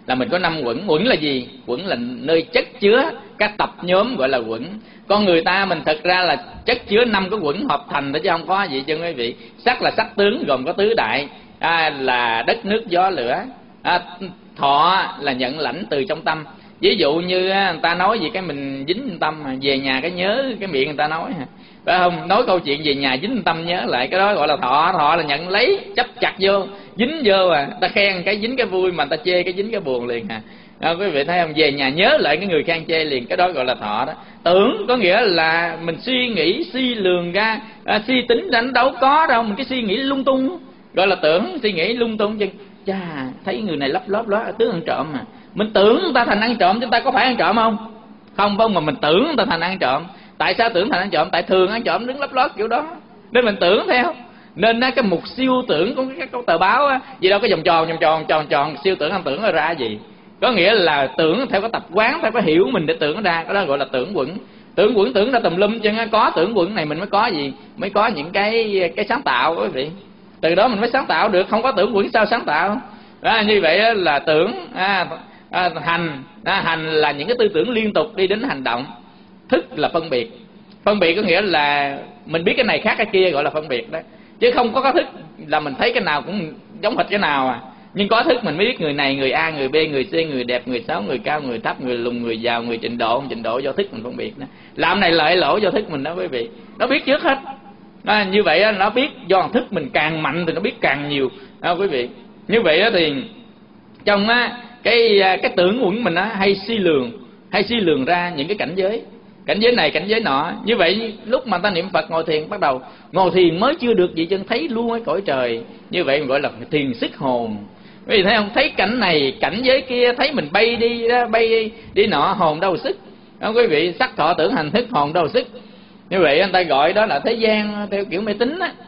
là mình có năm uẩn. Uẩn là gì? Uẩn là nơi chất chứa các tập nhóm gọi là uẩn. Con người ta mình thật ra là chất chứa năm cái uẩn hợp thành đó chứ không có gì chứ quý vị. Sắc là sắc tướng gồm có tứ đại, à, là đất nước gió lửa. À, thọ là nhận lãnh từ trong tâm. Ví dụ như người ta nói gì cái mình dính tâm, về nhà cái nhớ cái miệng người ta nói, phải không? Nói câu chuyện về nhà dính tâm nhớ lại, cái đó gọi là thọ. Thọ là nhận lấy, chấp chặt vô, dính vô à. Ta khen cái dính cái vui mà ta chê cái dính cái buồn liền à. À, quý vị thấy không? Về nhà nhớ lại cái người khen chê liền, cái đó gọi là thọ đó. Tưởng có nghĩa là mình suy nghĩ, suy lường ra, à, suy tính ra, nó đâu có đâu, mình cái suy nghĩ lung tung, gọi là tưởng, suy nghĩ lung tung chứ. Chà, thấy người này lấp lóp lót tướng ăn trộm mà. Mình tưởng người ta thành ăn trộm, chúng ta có phải ăn trộm không? Không không, mà mình tưởng người ta thành ăn trộm. Tại sao tưởng thành ăn trộm? Tại thường ăn trộm đứng lấp lót kiểu đó, nên mình tưởng theo. Nên cái mục siêu tưởng của cái tờ báo á, gì đâu cái vòng tròn vòng tròn tròn tròn, siêu tưởng anh tưởng ra gì? Có nghĩa là tưởng theo cái tập quán, theo cái hiểu mình để tưởng ra, cái đó gọi là tưởng quẩn. Tưởng quẩn tưởng ra tùm lum chứ, có tưởng quẩn này mình mới có gì? Mới có những cái cái sáng tạo quý vị. Từ đó mình mới sáng tạo được, không có tưởng quẩn sao sáng tạo? Đó, như vậy là tưởng, à, à, hành, à, hành là những cái tư tưởng liên tục đi đến hành động. Thức là phân biệt. Phân biệt có nghĩa là mình biết cái này khác cái kia, gọi là phân biệt đó. Chứ không có có thức là mình thấy cái nào cũng giống hệt cái nào à. Nhưng có thức mình mới biết người này, người A, người B, người C, người đẹp, người xấu, người cao, người thấp, người lùn, người giàu, người trình độ, trình độ do thức mình phân biệt đó. Làm này lợi lỗ do thức mình đó quý vị. Nó biết trước hết. À, như vậy đó, nó biết do thức mình càng mạnh thì nó biết càng nhiều đó, quý vị. Như vậy đó thì trong á, cái cái tưởng uẩn mình á, hay suy lường, hay suy lường ra những cái cảnh giới, cảnh giới này cảnh giới nọ. Như vậy lúc mà ta niệm Phật ngồi thiền, bắt đầu ngồi thiền mới chưa được gì chân thấy luôn cái cõi trời. Như vậy gọi là thiền sức hồn. Quý vị thấy không? Thấy cảnh này cảnh giới kia, thấy mình bay đi đó, bay đi, đi nọ, hồn đâu sức. Đó, quý vị, sắc thọ tưởng hành thức, hồn đâu sức. Như vậy anh ta gọi đó là thế gian theo kiểu mê tín á.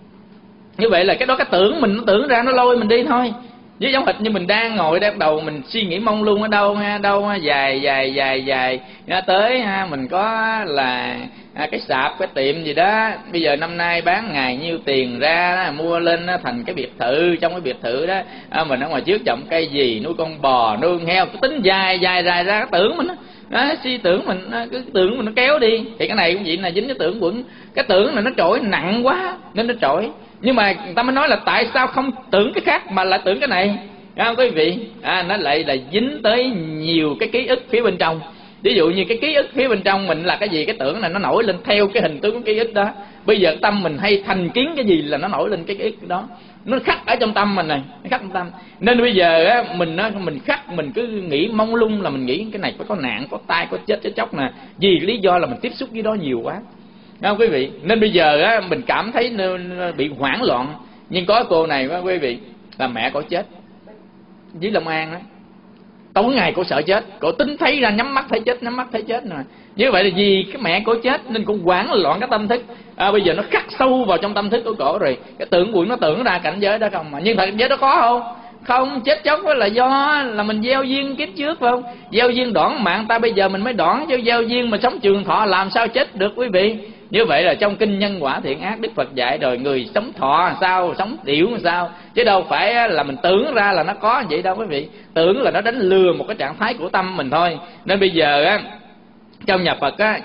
Như vậy là cái đó cái tưởng mình nó tưởng ra, nó lôi mình đi thôi. Với giống hệt như mình đang ngồi đây, bắt đầu mình suy nghĩ mong luôn ở đâu ha, đâu ha, dài dài dài dài ha, tới ha, mình có là ha, cái sạp cái tiệm gì đó, bây giờ năm nay bán ngày nhiêu tiền ra đó, mua lên đó, thành cái biệt thự. Trong cái biệt thự đó à, mình ở ngoài trước trồng cây gì, nuôi con bò, nuôi con heo, tính dài dài dài ra cái tưởng mình đó. Đó, suy tưởng mình, cái tưởng mình nó kéo đi. Thì cái này cũng vậy, là dính cái tưởng quẩn. Cái tưởng này nó trội nặng quá nên nó trội. Nhưng mà người ta mới nói là tại sao không tưởng cái khác mà lại tưởng cái này, à, quý vị, à, nó lại là dính tới nhiều cái ký ức phía bên trong. Ví dụ như cái ký ức phía bên trong mình là cái gì, cái tưởng này nó nổi lên theo cái hình tướng của ký ức đó. Bây giờ tâm mình hay thành kiến cái gì là nó nổi lên cái ký ức đó, nó khắc ở trong tâm mình này, nó khắc trong tâm. Nên bây giờ á, mình á, mình khắc, mình cứ nghĩ mông lung là mình nghĩ cái này phải có nạn, có tai, có chết, chết chóc nè. Vì lý do là mình tiếp xúc với đó nhiều quá. Không quý vị, nên bây giờ á, mình cảm thấy bị hoảng loạn. Nhưng có cô này đó, quý vị, là mẹ cô chết với Long An đó. Tối ngày cô sợ chết, cô tính thấy ra nhắm mắt thấy chết, nhắm mắt thấy chết nè. Như vậy là vì cái mẹ cô chết nên cô hoảng loạn cái tâm thức. À, bây giờ nó khắc sâu vào trong tâm thức của cổ rồi. Cái tưởng quẩn nó tưởng ra cảnh giới đó không mà. Nhưng thật cảnh giới đó có không? Không, chết chóc là do là mình gieo duyên kiếp trước, phải không? Gieo duyên đoạn mạng ta bây giờ mình mới đoạn, chứ gieo duyên mà sống trường thọ làm sao chết được quý vị. Như vậy là trong kinh Nhân Quả Thiện Ác, Đức Phật dạy rồi người sống thọ làm sao, sống điểu làm sao, chứ đâu phải là mình tưởng ra là nó có vậy đâu quý vị. Tưởng là nó đánh lừa một cái trạng thái của tâm mình thôi. Nên bây giờ á, trong nhà Phật á,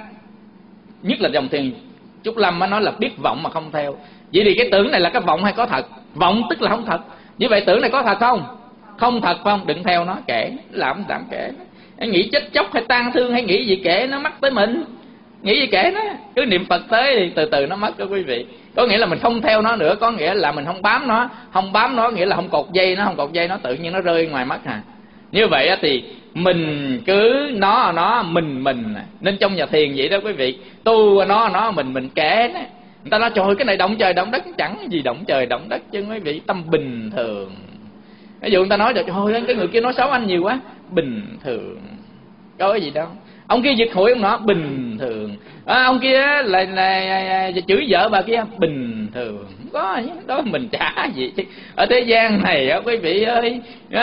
nhất là dòng thiền Trúc Lâm á, nói là biết vọng mà không theo. Vậy thì cái tưởng này là cái vọng hay có thật? Vọng tức là không thật. Như vậy tưởng này có thật không? Không thật phải không? Đừng theo nó, kể làm làm kể nó. Nghĩ chết chóc hay tang thương hay nghĩ gì kể nó, mắc tới mình. Nghĩ gì kể nó, cứ niệm Phật tới thì từ từ nó mất đó quý vị. Có nghĩa là mình không theo nó nữa, có nghĩa là mình không bám nó. Không bám nó nghĩa là không cột dây nó, không cột dây nó tự nhiên nó rơi ngoài mắt à. Như vậy thì mình cứ nó nó mình mình. Nên trong nhà thiền vậy đó quý vị, tu nó nó mình mình kể nó. Người ta nói trời cái này động trời động đất, chẳng gì động trời động đất chứ quý vị, tâm bình thường. Ví dụ người ta nói trời ơi cái người kia nói xấu anh nhiều quá, bình thường, có cái gì đâu. Ông kia giật hụi ông nọ, bình thường. À, ông kia là, là, là chửi vợ bà kia, bình thường. Không có đó, mình chả gì chứ. Ở thế gian này quý vị ơi,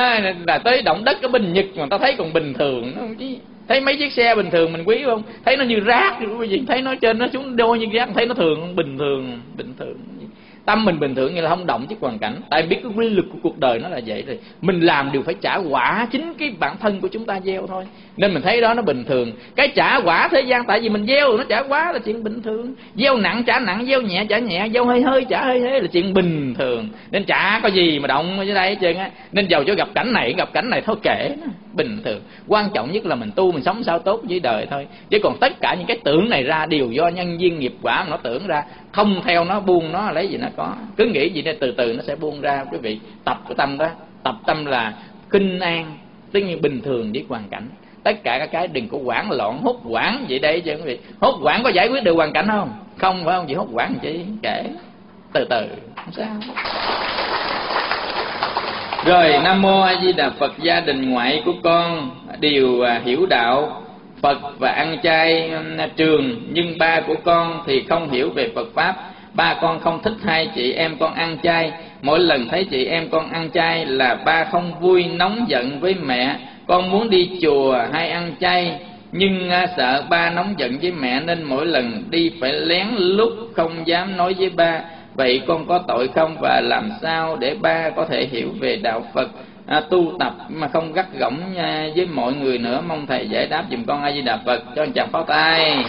là tới động đất ở bên Nhật mà ta thấy còn bình thường nó chứ. Thấy mấy chiếc xe bình thường mình quý không? Thấy nó như rác, quý vị thấy nó trên nó xuống đôi như rác, thấy nó thường, bình thường, bình thường. Tâm mình bình thường như là không động trước hoàn cảnh, tại biết cái quy luật của cuộc đời nó là vậy rồi. Mình làm đều phải trả quả chính cái bản thân của chúng ta gieo thôi, nên mình thấy đó nó bình thường. Cái trả quả thế gian tại vì mình gieo nó trả quả là chuyện bình thường. Gieo nặng trả nặng, gieo nhẹ trả nhẹ, gieo hơi hơi trả hơi hơi là chuyện bình thường, nên chả có gì mà động ở dưới đây hết trơn á. Nên giàu cho gặp cảnh này gặp cảnh này thôi kệ nó, bình thường. Quan trọng nhất là mình tu, mình sống sao tốt với đời thôi. Chứ còn tất cả những cái tưởng này ra đều do nhân duyên nghiệp quả mà nó tưởng ra, không theo nó buông nó lấy gì nó có. Cứ nghĩ gì nên từ từ nó sẽ buông ra. Quý vị tập cái tâm đó, tập tâm là kinh an, tất nhiên bình thường với hoàn cảnh. Tất cả các cái đừng có hoảng loạn hốt hoảng vậy đây chứ quý vị. Hốt hoảng có giải quyết được hoàn cảnh không? Không, phải không? Chỉ hốt hoảng chỉ kể từ từ không sao. Rồi, Nam Mô A Di Đà Phật. Gia đình ngoại của con đều hiểu đạo Phật và ăn chay trường, nhưng ba của con thì không hiểu về Phật Pháp. Ba con không thích hai chị em con ăn chay. Mỗi lần thấy chị em con ăn chay là ba không vui, nóng giận với mẹ. Con muốn đi chùa hay ăn chay, nhưng sợ ba nóng giận với mẹ nên mỗi lần đi phải lén lút, không dám nói với ba. Vậy con có tội không, và làm sao để ba có thể hiểu về đạo Phật, à, tu tập mà không gắt gỏng với mọi người nữa? Mong thầy giải đáp giùm con. A Di Đà Phật. Cho anh chàng pháo tay.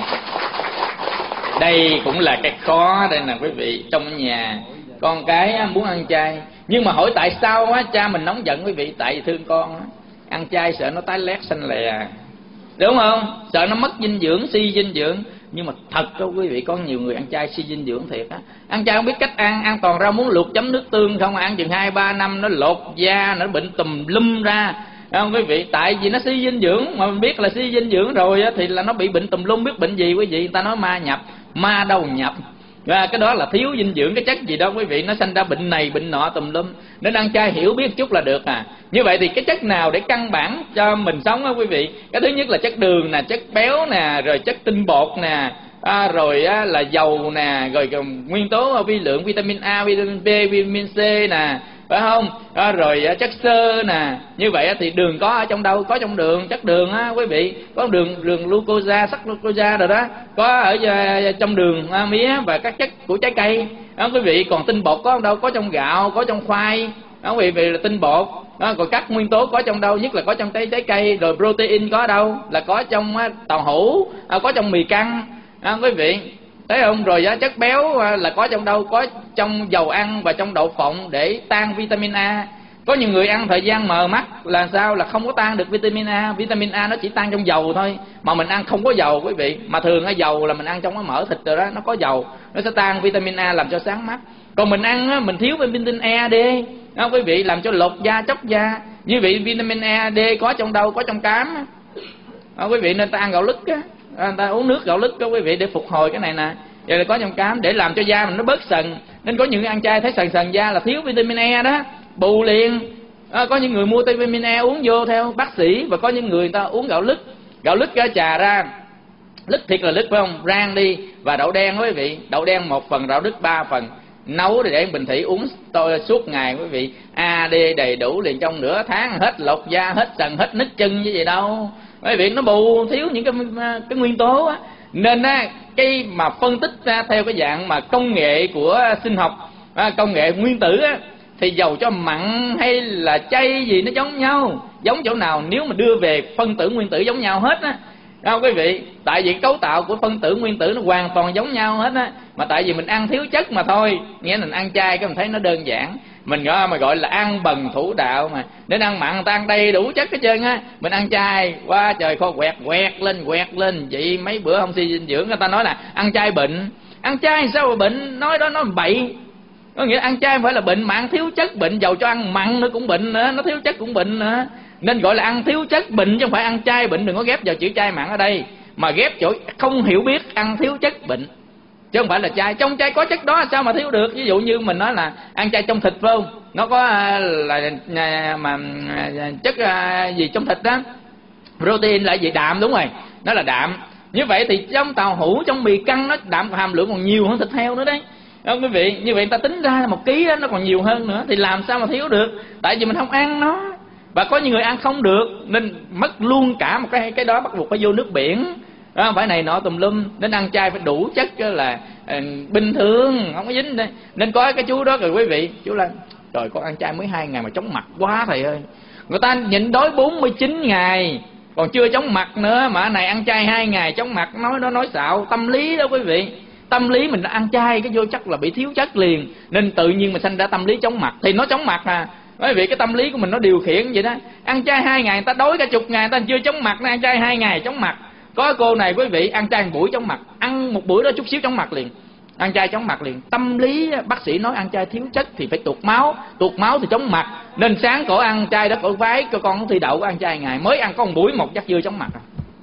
Đây cũng là cái khó đây nè quý vị. Trong nhà con cái muốn ăn chay, nhưng mà hỏi tại sao á cha mình nóng giận quý vị? Tại vì thương con á, ăn chay sợ nó tái lét xanh lè, đúng không? Sợ nó mất dinh dưỡng, suy dinh dưỡng. Nhưng mà thật đó quý vị, có nhiều người ăn chay suy dinh dưỡng thiệt á. Ăn chay không biết cách ăn, ăn toàn rau muống luộc chấm nước tương không, ăn chừng hai ba năm nó lột da, nó bệnh tùm lum ra, không quý vị? Tại vì nó suy dinh dưỡng, mà mình biết là suy dinh dưỡng rồi á, thì là nó bị bệnh tùm lum. Biết bệnh gì quý vị? Người ta nói ma nhập, ma đâu nhập. Và cái đó là thiếu dinh dưỡng, cái chất gì đó quý vị, nó sanh ra bệnh này bệnh nọ tùm lum. Nên ăn chay hiểu biết chút là được à. Như vậy thì cái chất nào để căn bản cho mình sống á quý vị? Cái thứ nhất là chất đường nè, chất béo nè, rồi chất tinh bột nè, à, rồi á, là dầu nè, rồi nguyên tố vi lượng vitamin A, vitamin B, vitamin C nè, phải không? À, rồi chất xơ nè. Như vậy thì đường có ở trong đâu? Có trong đường, chất đường á quý vị. Có đường đường glucosa, sắc glucosa rồi đó, có ở trong đường à, mía và các chất của trái cây đó quý vị. Còn tinh bột có ở đâu? Có trong gạo, có trong khoai đó quý vị, là tinh bột đó. Còn các nguyên tố có trong đâu? Nhất là có trong trái trái cây. Rồi protein có ở đâu? Là có trong á, tàu hũ, à, có trong mì căng đó quý vị, thấy không? Rồi á, chất béo là có trong đâu? Có trong dầu ăn và trong đậu phộng để tan vitamin A. Có nhiều người ăn thời gian mờ mắt là sao? Là không có tan được vitamin A. Vitamin A nó chỉ tan trong dầu thôi, mà mình ăn không có dầu quý vị. Mà thường cái dầu là mình ăn trong cái mỡ thịt rồi đó, nó có dầu, nó sẽ tan vitamin A làm cho sáng mắt. Còn mình ăn á, mình thiếu vitamin E, D đó quý vị, làm cho lột da, chóc da. Như vậy vitamin E, D có trong đâu? Có trong cám đó quý vị. Nên ta ăn gạo lứt á, người ta uống nước gạo lứt đó quý vị, để phục hồi cái này nè. Vậy là có trong cám để làm cho da mình nó bớt sần. Nên có những người ăn chay thấy sần sần da là thiếu vitamin E đó, bù liền. À, có những người mua vitamin E uống vô theo bác sĩ, và có những người, người ta uống gạo lứt. Gạo lứt ra trà ra, lứt thiệt là lứt phải không? Rang đi, và đậu đen quý vị, đậu đen một phần, rau đức ba phần, nấu để bình thủy uống tôi suốt ngày quý vị. A, D đầy đủ liền, trong nửa tháng hết lột da, hết sần, hết nứt chân như vậy đâu quý vị. Nó bù thiếu những cái cái nguyên tố á. Nên á, cái mà phân tích ra theo cái dạng mà công nghệ của sinh học, à, công nghệ nguyên tử á, thì dầu cho mặn hay là chay gì nó giống nhau. Giống chỗ nào? Nếu mà đưa về phân tử nguyên tử giống nhau hết á, không quý vị? Tại vì cấu tạo của phân tử nguyên tử nó hoàn toàn giống nhau hết á, mà tại vì mình ăn thiếu chất mà thôi. Nghĩa là mình ăn chay cái mình thấy nó đơn giản, mình gọi mà gọi là ăn bần thủ đạo mà. Nên ăn mặn người ta ăn đầy đủ chất hết trơn á, mình ăn chay quá trời kho quẹt quẹt lên quẹt lên vậy. Mấy bữa không suy dinh dưỡng, người ta nói là ăn chay bệnh. Ăn chay sao mà bệnh? Nói đó nó bậy. Có nghĩa ăn chay không phải là bệnh, mà ăn thiếu chất bệnh. Dầu cho ăn mặn nó cũng bệnh nữa, nó thiếu chất cũng bệnh nữa. Nên gọi là ăn thiếu chất bệnh, chứ không phải ăn chay bệnh. Đừng có ghép vào chữ chay mặn ở đây, mà ghép chỗ không hiểu biết ăn thiếu chất bệnh, chứ không phải là chay. Trong chay có chất đó sao mà thiếu được? Ví dụ như mình nói là ăn chay trong thịt phải không? Nó có là mà chất gì trong thịt đó, protein là gì? Đạm, đúng rồi, nó là đạm. Như vậy thì trong tàu hũ, trong mì căng nó đạm hàm lượng còn nhiều hơn thịt heo nữa đấy, không quý vị? Như vậy người ta tính ra là một ký đó, nó còn nhiều hơn nữa, thì làm sao mà thiếu được? Tại vì mình không ăn nó. Và có những người ăn không được nên mất luôn cả một cái cái đó, bắt buộc phải vô nước biển đó, phải này nọ tùm lum. Nên ăn chay phải đủ chất, là à, bình thường, không có dính đây. Nên có cái chú đó rồi quý vị, chú là trời con ăn chay mới hai ngày mà chóng mặt quá thầy ơi. Người ta nhịn đói bốn mươi chín ngày còn chưa chóng mặt nữa, mà này ăn chay hai ngày chóng mặt, nói nó nói xạo, tâm lý đó quý vị. Tâm lý mình ăn chay cái vô chắc là bị thiếu chất liền, nên tự nhiên mình sanh ra tâm lý chóng mặt, thì nó chóng mặt à. Bởi vì cái tâm lý của mình nó điều khiển vậy đó. Ăn chay hai ngày người ta đói cả chục ngày người ta chưa chóng mặt, nó ăn chay hai ngày chóng mặt. Có cô này quý vị ăn chay một buổi chóng mặt, ăn một bữa đó chút xíu chóng mặt liền, ăn chay chóng mặt liền. Tâm lý bác sĩ nói ăn chay thiếu chất thì phải tuột máu, tuột máu thì chóng mặt. Nên sáng cổ ăn chay đó cổ vái cho con thi đậu, ăn chay ngày mới ăn có một buổi một chắc chưa chóng mặt.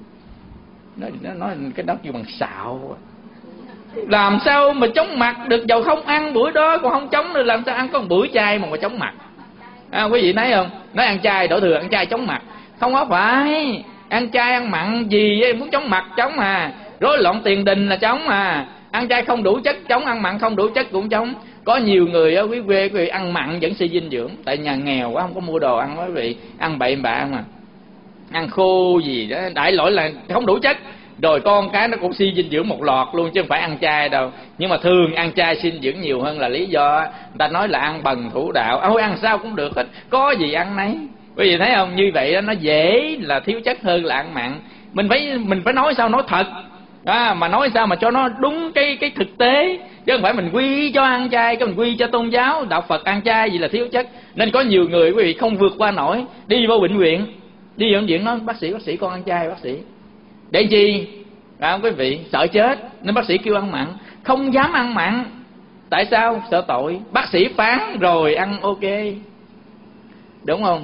Nó nó nói cái đó kêu bằng xạo. Làm sao mà chóng mặt được, dầu không ăn bữa đó còn không chống nữa, làm sao ăn có một bữa chay mà mà chóng mặt. À, quý vị thấy không? Nói ăn chay đổ thừa, ăn chay chóng mặt. Không có phải. Ăn chay ăn mặn gì ấy, muốn chóng mặt chóng mà. Rối loạn tiền đình là chóng mà. Ăn chay không đủ chất chóng, ăn mặn không đủ chất cũng chóng. Có nhiều người ở quý quê quý vị ăn mặn vẫn suy dinh dưỡng, tại nhà nghèo quá không có mua đồ ăn quý vị, ăn bậy bạ mà. Ăn khô gì đó, đại loại là không đủ chất. Rồi con cái nó cũng suy dinh dưỡng một loạt luôn chứ không phải ăn chay đâu. Nhưng mà thường ăn chay suy dinh dưỡng nhiều hơn là lý do người ta nói là ăn bần thủ đạo. Ôi ăn sao cũng được hết, có gì ăn nấy. Quý vị thấy không? Như vậy đó, nó dễ là thiếu chất hơn là ăn mặn. Mình phải mình phải nói sao nói thật. À, mà nói sao mà cho nó đúng cái cái thực tế, chứ không phải mình quy cho ăn chay, cái mình quy cho tôn giáo đạo Phật ăn chay gì là thiếu chất. Nên có nhiều người quý vị không vượt qua nổi, đi vô bệnh viện, đi vô bệnh viện nói bác sĩ bác sĩ con ăn chay bác sĩ. Để chi? À, quý vị sợ chết nên bác sĩ kêu ăn mặn, không dám ăn mặn. Tại sao? Sợ tội. Bác sĩ phán rồi ăn ok, đúng không?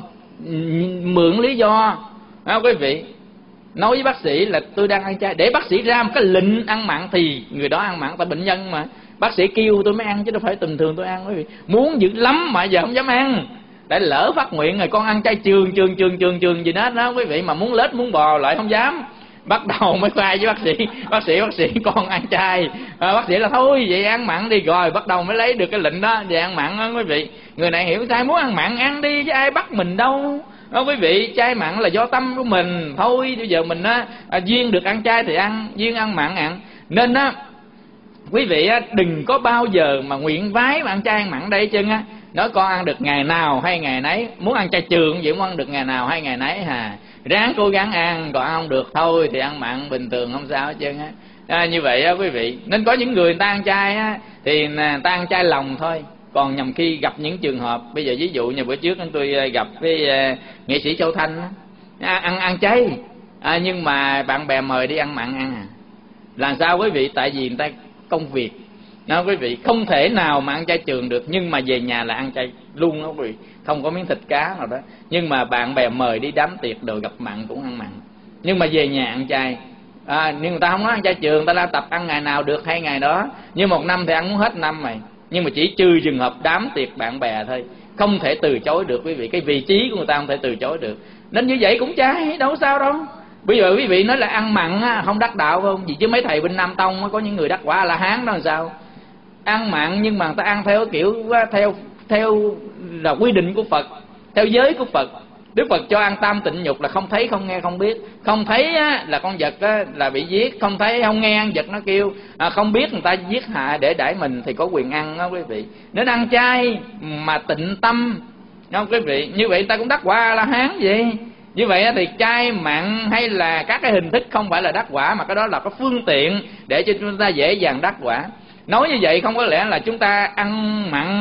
Mượn lý do. À, quý vị nói với bác sĩ là tôi đang ăn chay, để bác sĩ ra một cái lệnh ăn mặn thì người đó ăn mặn, tại bệnh nhân mà. Bác sĩ kêu tôi mới ăn chứ đâu phải bình thường tôi ăn quý vị. Muốn dữ lắm mà giờ không dám ăn. Để lỡ phát nguyện rồi con ăn chay trường trường trường trường trường gì đó đó quý vị, mà muốn lết muốn bò lại không dám. Bắt đầu mới khoai với bác sĩ, bác sĩ bác sĩ con ăn chay. À, bác sĩ là thôi vậy ăn mặn đi, rồi bắt đầu mới lấy được cái lệnh đó về ăn mặn đó quý vị. Người này hiểu sai, muốn ăn mặn ăn đi chứ ai bắt mình đâu. Đó, quý vị, chay mặn là do tâm của mình thôi. Bây giờ mình á à, duyên được ăn chay thì ăn, duyên ăn mặn ăn. Nên á quý vị á, đừng có bao giờ mà nguyện vái mà ăn chay ăn mặn đây chân á. Nói con ăn được ngày nào hay ngày nấy, muốn ăn chay trường vậy muốn ăn được ngày nào hay ngày nấy hà. Ráng cố gắng ăn, còn ăn không được thôi thì ăn mặn bình thường không sao hết trơn á. À, như vậy á quý vị. Nên có những người người ta ăn chay á thì người ta ăn chay lòng thôi. Còn nhầm khi gặp những trường hợp, bây giờ ví dụ như bữa trước tôi gặp cái uh, nghệ sĩ Châu Thanh á, ăn ăn chay à, nhưng mà bạn bè mời đi ăn mặn ăn à. Làm sao quý vị? Tại vì người ta công việc đó quý vị, không thể nào mà ăn chay trường được, nhưng mà về nhà là ăn chay luôn đó quý vị, không có miếng thịt cá nào đó. Nhưng mà bạn bè mời đi đám tiệc đồ gặp mặn cũng ăn mặn, nhưng mà về nhà ăn chay. À, nhưng người ta không nói ăn chay trường, người ta đang tập ăn ngày nào được hay ngày đó. Nhưng một năm thì ăn muốn hết năm mày. Nhưng mà chỉ trừ trường hợp đám tiệc bạn bè thôi, không thể từ chối được quý vị. Cái vị trí của người ta không thể từ chối được. Nên như vậy cũng chay, đâu sao đâu. Bây giờ quý vị nói là ăn mặn á, không đắc đạo không? Vì chứ mấy thầy bên Nam Tông có những người đắc quả là Hán đó làm sao? Ăn mặn nhưng mà người ta ăn theo kiểu theo theo là quy định của Phật, theo giới của Phật. Đức Phật cho ăn tam tịnh nhục là không thấy, không nghe, không biết. Không thấy á, là con vật á, là bị giết. Không thấy, không nghe ăn vật nó kêu. À, không biết người ta giết hại để đãi mình thì có quyền ăn đó quý vị. Nên ăn chay mà tịnh tâm, không quý vị. Như vậy người ta cũng đắc quả là Hán vậy. Như vậy thì chay mặn hay là các cái hình thức không phải là đắc quả, mà cái đó là cái phương tiện để cho chúng ta dễ dàng đắc quả. Nói như vậy không có lẽ là chúng ta ăn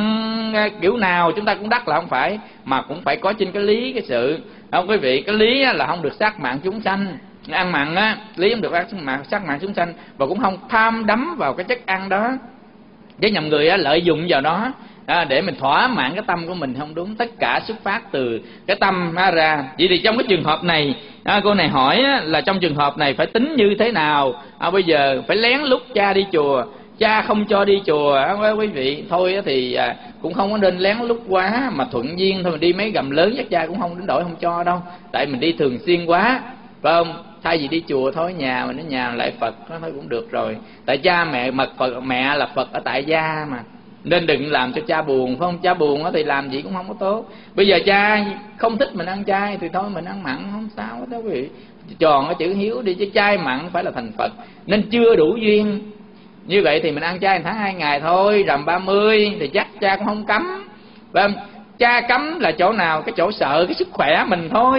mặn kiểu nào chúng ta cũng đắc, là không phải, mà cũng phải có trên cái lý cái sự. Không quý vị, cái lý là không được sát mạng chúng sanh. Ăn mặn á, lý không được sát mạng chúng sanh, và cũng không tham đắm vào cái chất ăn đó. Chứ nhầm người á, lợi dụng vào đó à, để mình thỏa mãn cái tâm của mình không đúng. Tất cả xuất phát từ cái tâm ha ra. Vậy thì trong cái trường hợp này à, cô này hỏi á, là trong trường hợp này phải tính như thế nào? À, bây giờ phải lén lút cha đi chùa, cha không cho đi chùa á quý vị. Thôi thì à, cũng không có nên lén lút quá, mà thuận duyên thôi. Mình đi mấy gầm lớn chắc cha cũng không đến đổi không cho đâu, tại mình đi thường xuyên quá, phải không? Thay vì đi chùa thôi, nhà mình ở nhà lại Phật nó thôi cũng được rồi. Tại cha mẹ mật Phật, mẹ là Phật ở tại gia mà, nên đừng làm cho cha buồn, phải không? Cha buồn thì làm gì cũng không có tốt. Bây giờ cha không thích mình ăn chay thì thôi mình ăn mặn không sao hết đó quý vị. Tròn cái chữ hiếu đi, chứ chay mặn phải là thành Phật. Nên chưa đủ duyên Như vậy thì mình ăn chay tháng hai ngày thôi, rằm ba mươi thì chắc cha cũng không cấm. Và cha cấm là chỗ nào? Cái chỗ sợ cái sức khỏe mình thôi,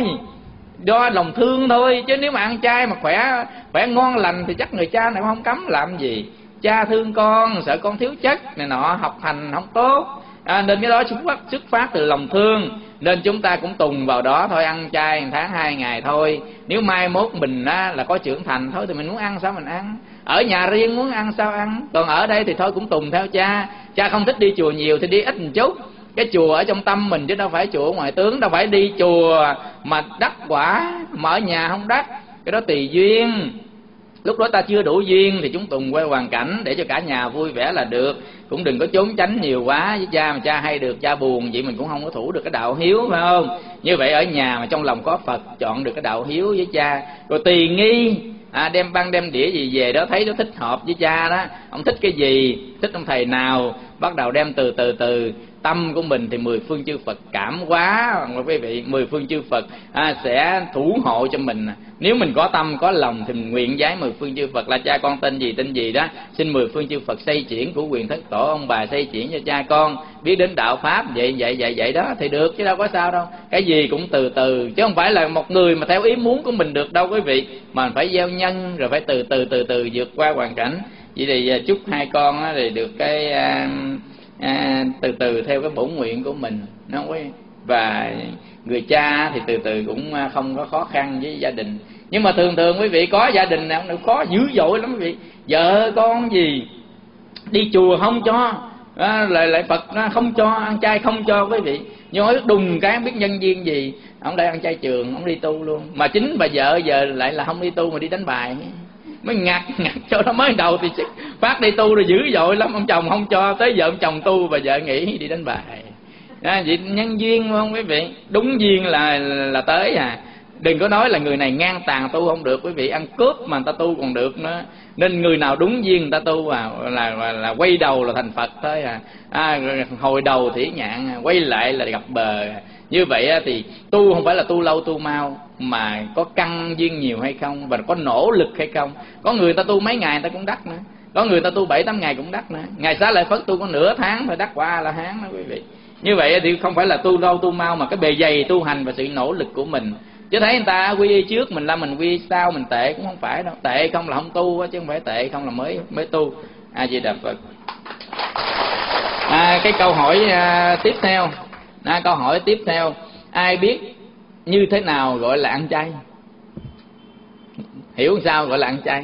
do lòng thương thôi. Chứ nếu mà ăn chay mà khỏe khỏe ngon lành thì chắc người cha này cũng không cấm làm gì. Cha thương con, sợ con thiếu chất này nọ, học hành không tốt, à, nên cái đó xuất phát, xuất phát từ lòng thương. Nên chúng ta cũng tùng vào đó thôi, ăn chay một tháng hai ngày thôi. Nếu mai mốt mình á, là có trưởng thành thôi thì mình muốn ăn sao mình ăn, ở nhà riêng muốn ăn sao ăn. Còn ở đây thì thôi cũng tùng theo cha. Cha không thích đi chùa nhiều thì đi ít một chút. Cái chùa ở trong tâm mình chứ đâu phải chùa ngoài tướng. Đâu phải đi chùa mà đắc quả, mà ở nhà không đắc. Cái đó tùy duyên. Lúc đó ta chưa đủ duyên thì chúng tùng quay hoàn cảnh để cho cả nhà vui vẻ là được. Cũng đừng có trốn tránh nhiều quá với cha, mà cha hay được cha buồn vậy mình cũng không có thủ được cái đạo hiếu, phải không? Như vậy ở nhà mà trong lòng có Phật, chọn được cái đạo hiếu với cha. Rồi tùy nghi, à, đem băng đem đĩa gì về đó thấy nó thích hợp với cha đó, ông thích cái gì, thích ông thầy nào, bắt đầu đem từ từ từ. Tâm của mình thì mười phương chư Phật cảm hóa, quý vị, mười phương chư Phật à, sẽ thủ hộ cho mình. Nếu mình có tâm có lòng thì mình nguyện giái mười phương chư Phật là cha con tên gì tên gì đó, xin mười phương chư Phật xây chuyển của quyền thất tổ ông bà xây chuyển cho cha con biết đến đạo pháp, vậy vậy vậy vậy đó thì được, chứ đâu có sao đâu. Cái gì cũng từ từ, chứ không phải là một người mà theo ý muốn của mình được đâu quý vị, mà mình phải gieo nhân rồi phải từ từ từ từ vượt qua hoàn cảnh. Vậy thì chúc hai con thì được cái à, À, từ từ theo cái bổn nguyện của mình nó quý. Và người cha thì từ từ cũng không có khó khăn với gia đình. Nhưng mà thường thường quý vị có gia đình nào cũng khó dữ dội lắm quý vị. Vợ con gì đi chùa không cho, à, lại lại Phật không cho, ăn chay không cho quý vị. Nhói đùng cái không biết nhân viên gì, ông đây ăn chay trường, ông đi tu luôn. Mà chính bà vợ giờ lại là không đi tu mà đi đánh bài. Mới ngặt ngặt cho nó mới đầu thì phát đi tu rồi dữ dội lắm, ông chồng không cho, tới giờ ông chồng tu bà vợ nghỉ đi đánh bài. À, vậy nhân duyên không quý vị, đúng duyên là là tới à. Đừng có nói là người này ngang tàn tu không được quý vị, ăn cướp mà người ta tu còn được nữa. Nên người nào đúng duyên người ta tu à, là, là, là quay đầu là thành Phật tới à. À, hồi đầu thỉ nhạn, quay lại là gặp bờ. Như vậy thì tu không phải là tu lâu tu mau, mà có căn duyên nhiều hay không, và có nỗ lực hay không. Có người ta tu mấy ngày người ta cũng đắc nữa, có người ta tu bảy tám ngày cũng đắc nữa. Ngày Xá Lợi Phất tu có nửa tháng phải đắc quả A La Hán đó quý vị. Như vậy thì không phải là tu lâu tu mau, mà cái bề dày tu hành và sự nỗ lực của mình. Chứ thấy người ta quy y trước mình là mình quy y sau, mình tệ cũng không phải đâu. Tệ không là không tu, chứ không phải tệ không là mới mới tu. A Di Đà Phật. À, cái câu hỏi à, tiếp theo à, câu hỏi tiếp theo ai biết như thế nào gọi là ăn chay? Hiểu sao gọi là ăn chay?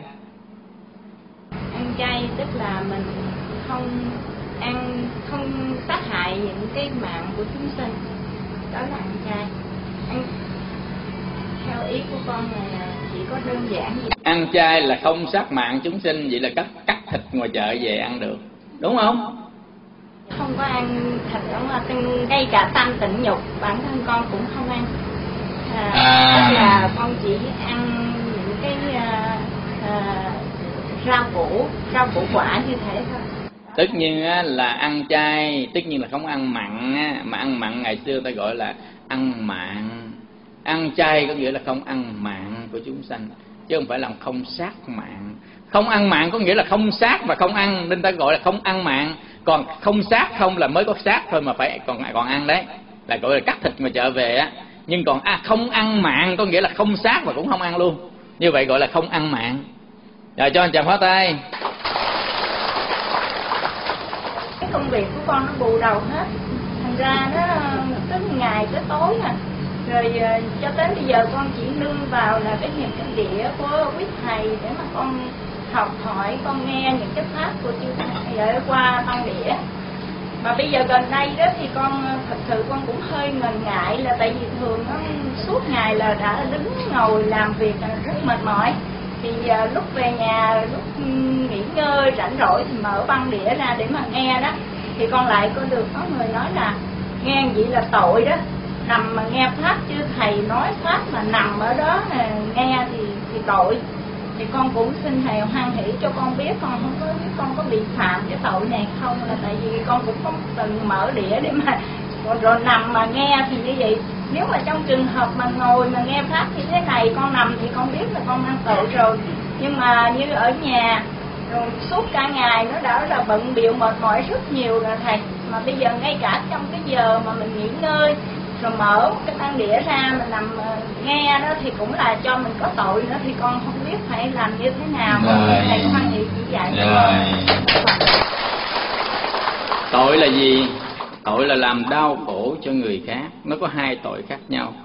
Ăn chay tức là mình không ăn, không sát hại những cái mạng của chúng sinh, đó là ăn chay. Ăn theo ý của con là chỉ có đơn giản gì? Ăn chay là không sát mạng chúng sinh, vậy là cắt cắt thịt ngoài chợ về ăn được, đúng không? Không có ăn thịt, đúng là ngay cả tâm tịnh nhục bản thân con cũng không ăn. À, à. Tức là con chỉ ăn những cái à, à, rau củ, rau củ quả như thế thôi. Tất nhiên là ăn chay, tất nhiên là không ăn mặn, mà ăn mặn ngày xưa ta gọi là ăn mạng. Ăn chay có nghĩa là không ăn mạng của chúng sanh, chứ không phải là không sát mạng. Không ăn mạng có nghĩa là không sát và không ăn, nên ta gọi là không ăn mạng. Còn không sát không là mới có sát thôi, mà phải còn còn ăn đấy, là gọi là cắt thịt mà trở về á. Nhưng còn à, không ăn mạng có nghĩa là không sát và cũng không ăn luôn, như vậy gọi là không ăn mạng. Rồi cho anh chàng phá tay. Cái công việc của con nó bù đầu hết, thành ra nó tới ngày tới tối à. Rồi cho đến bây giờ con chỉ nương vào là cái niềm kinh địa của quý thầy để mà con học hỏi, con nghe những cái pháp của chư thầy ở qua băng đĩa. Mà bây giờ gần đây đó thì con thật sự con cũng hơi ngần ngại, là tại vì thường nó suốt ngày là đã đứng ngồi làm việc rất mệt mỏi. Thì uh, lúc về nhà, lúc nghỉ ngơi rảnh rỗi thì mở băng đĩa ra để mà nghe đó. Thì con lại có được có người nói là nghe vậy là tội đó, nằm mà nghe pháp chứ thầy nói pháp mà nằm ở đó nghe thì thì tội. Thì con cũng xin thầy hoan hỷ cho con biết, con không có biết con có bị phạm cái tội này không, là tại vì con cũng không từng mở đĩa để mà rồi, rồi nằm mà nghe thì như vậy. Nếu mà trong trường hợp mà ngồi mà nghe pháp như thế này, con nằm thì con biết là con mang tội rồi. Nhưng mà như ở nhà rồi suốt cả ngày nó đã là bận bịu mệt mỏi rất nhiều rồi thầy, mà bây giờ ngay cả trong cái giờ mà mình nghỉ ngơi rồi mở cái tăng đĩa ra mình nằm nghe đó thì cũng là cho mình có tội nữa, thì con không biết phải làm như thế nào. Rồi. Thầy có quan niệm chỉ dạy cho Rồi. con. Tội là gì? Tội là làm đau khổ cho người khác. Nó có hai tội khác nhau.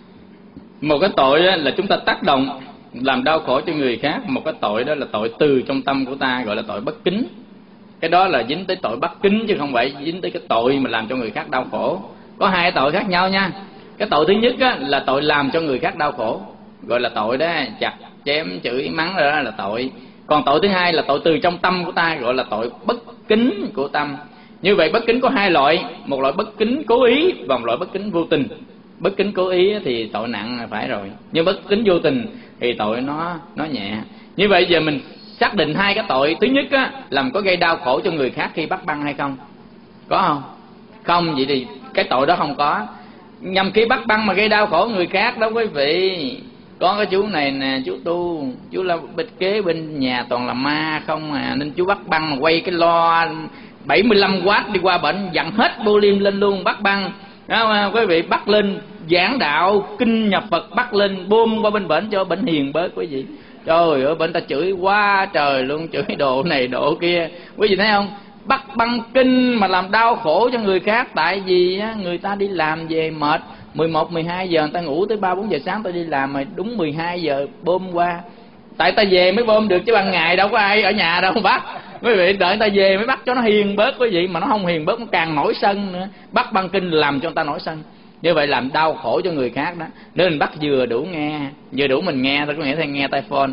Một cái tội đó là chúng ta tác động làm đau khổ cho người khác. Một cái tội đó là tội từ trong tâm của ta, gọi là tội bất kính. Cái đó là dính tới tội bất kính, chứ không phải dính tới cái tội mà làm cho người khác đau khổ. Có hai tội khác nhau nha. Cái tội thứ nhất á, là tội làm cho người khác đau khổ, gọi là tội đó, chặt chém chửi mắng đó là tội. Còn tội thứ hai là tội từ trong tâm của ta, gọi là tội bất kính của tâm. Như vậy bất kính có hai loại, một loại bất kính cố ý và một loại bất kính vô tình. Bất kính cố ý thì tội nặng là phải rồi, nhưng bất kính vô tình thì tội nó nó nhẹ. Như vậy giờ mình xác định hai cái tội. Thứ nhất á, làm có gây đau khổ cho người khác khi bắt băng hay không? Có không? Không, vậy thì cái tội đó không có. Nhằm khi bắt băng mà gây đau khổ người khác đó quý vị. Có cái chú này nè, chú tu, chú là bên kế bên nhà toàn là ma không à, nên chú bắt băng mà quay cái loa bảy mươi lăm oát đi qua bệnh, dặn hết volume lên luôn, bắt băng đó, quý vị, bắt lên giảng đạo kinh nhập Phật, bắt lên bôm qua bên bệnh cho bệnh hiền bớt quý vị. Trời ơi, bệnh ta chửi quá trời luôn, chửi đồ này độ kia, quý vị thấy không? Bắt băng kinh mà làm đau khổ cho người khác. Tại vì á, người ta đi làm về mệt, mười một, mười hai giờ người ta ngủ tới ba, bốn giờ sáng ta đi làm, mà đúng mười hai giờ bôm qua. Tại ta về mới bôm được, chứ ban ngày đâu có ai ở nhà đâu bắt. Quý vị, đợi người ta về mới bắt cho nó hiền bớt quý vị, mà nó không hiền bớt nó càng nổi sân nữa. Bắt băng kinh làm cho người ta nổi sân. Như vậy làm đau khổ cho người khác đó. Nên mình bắt vừa đủ nghe, vừa đủ mình nghe, ta có nghĩa là nghe tai phone.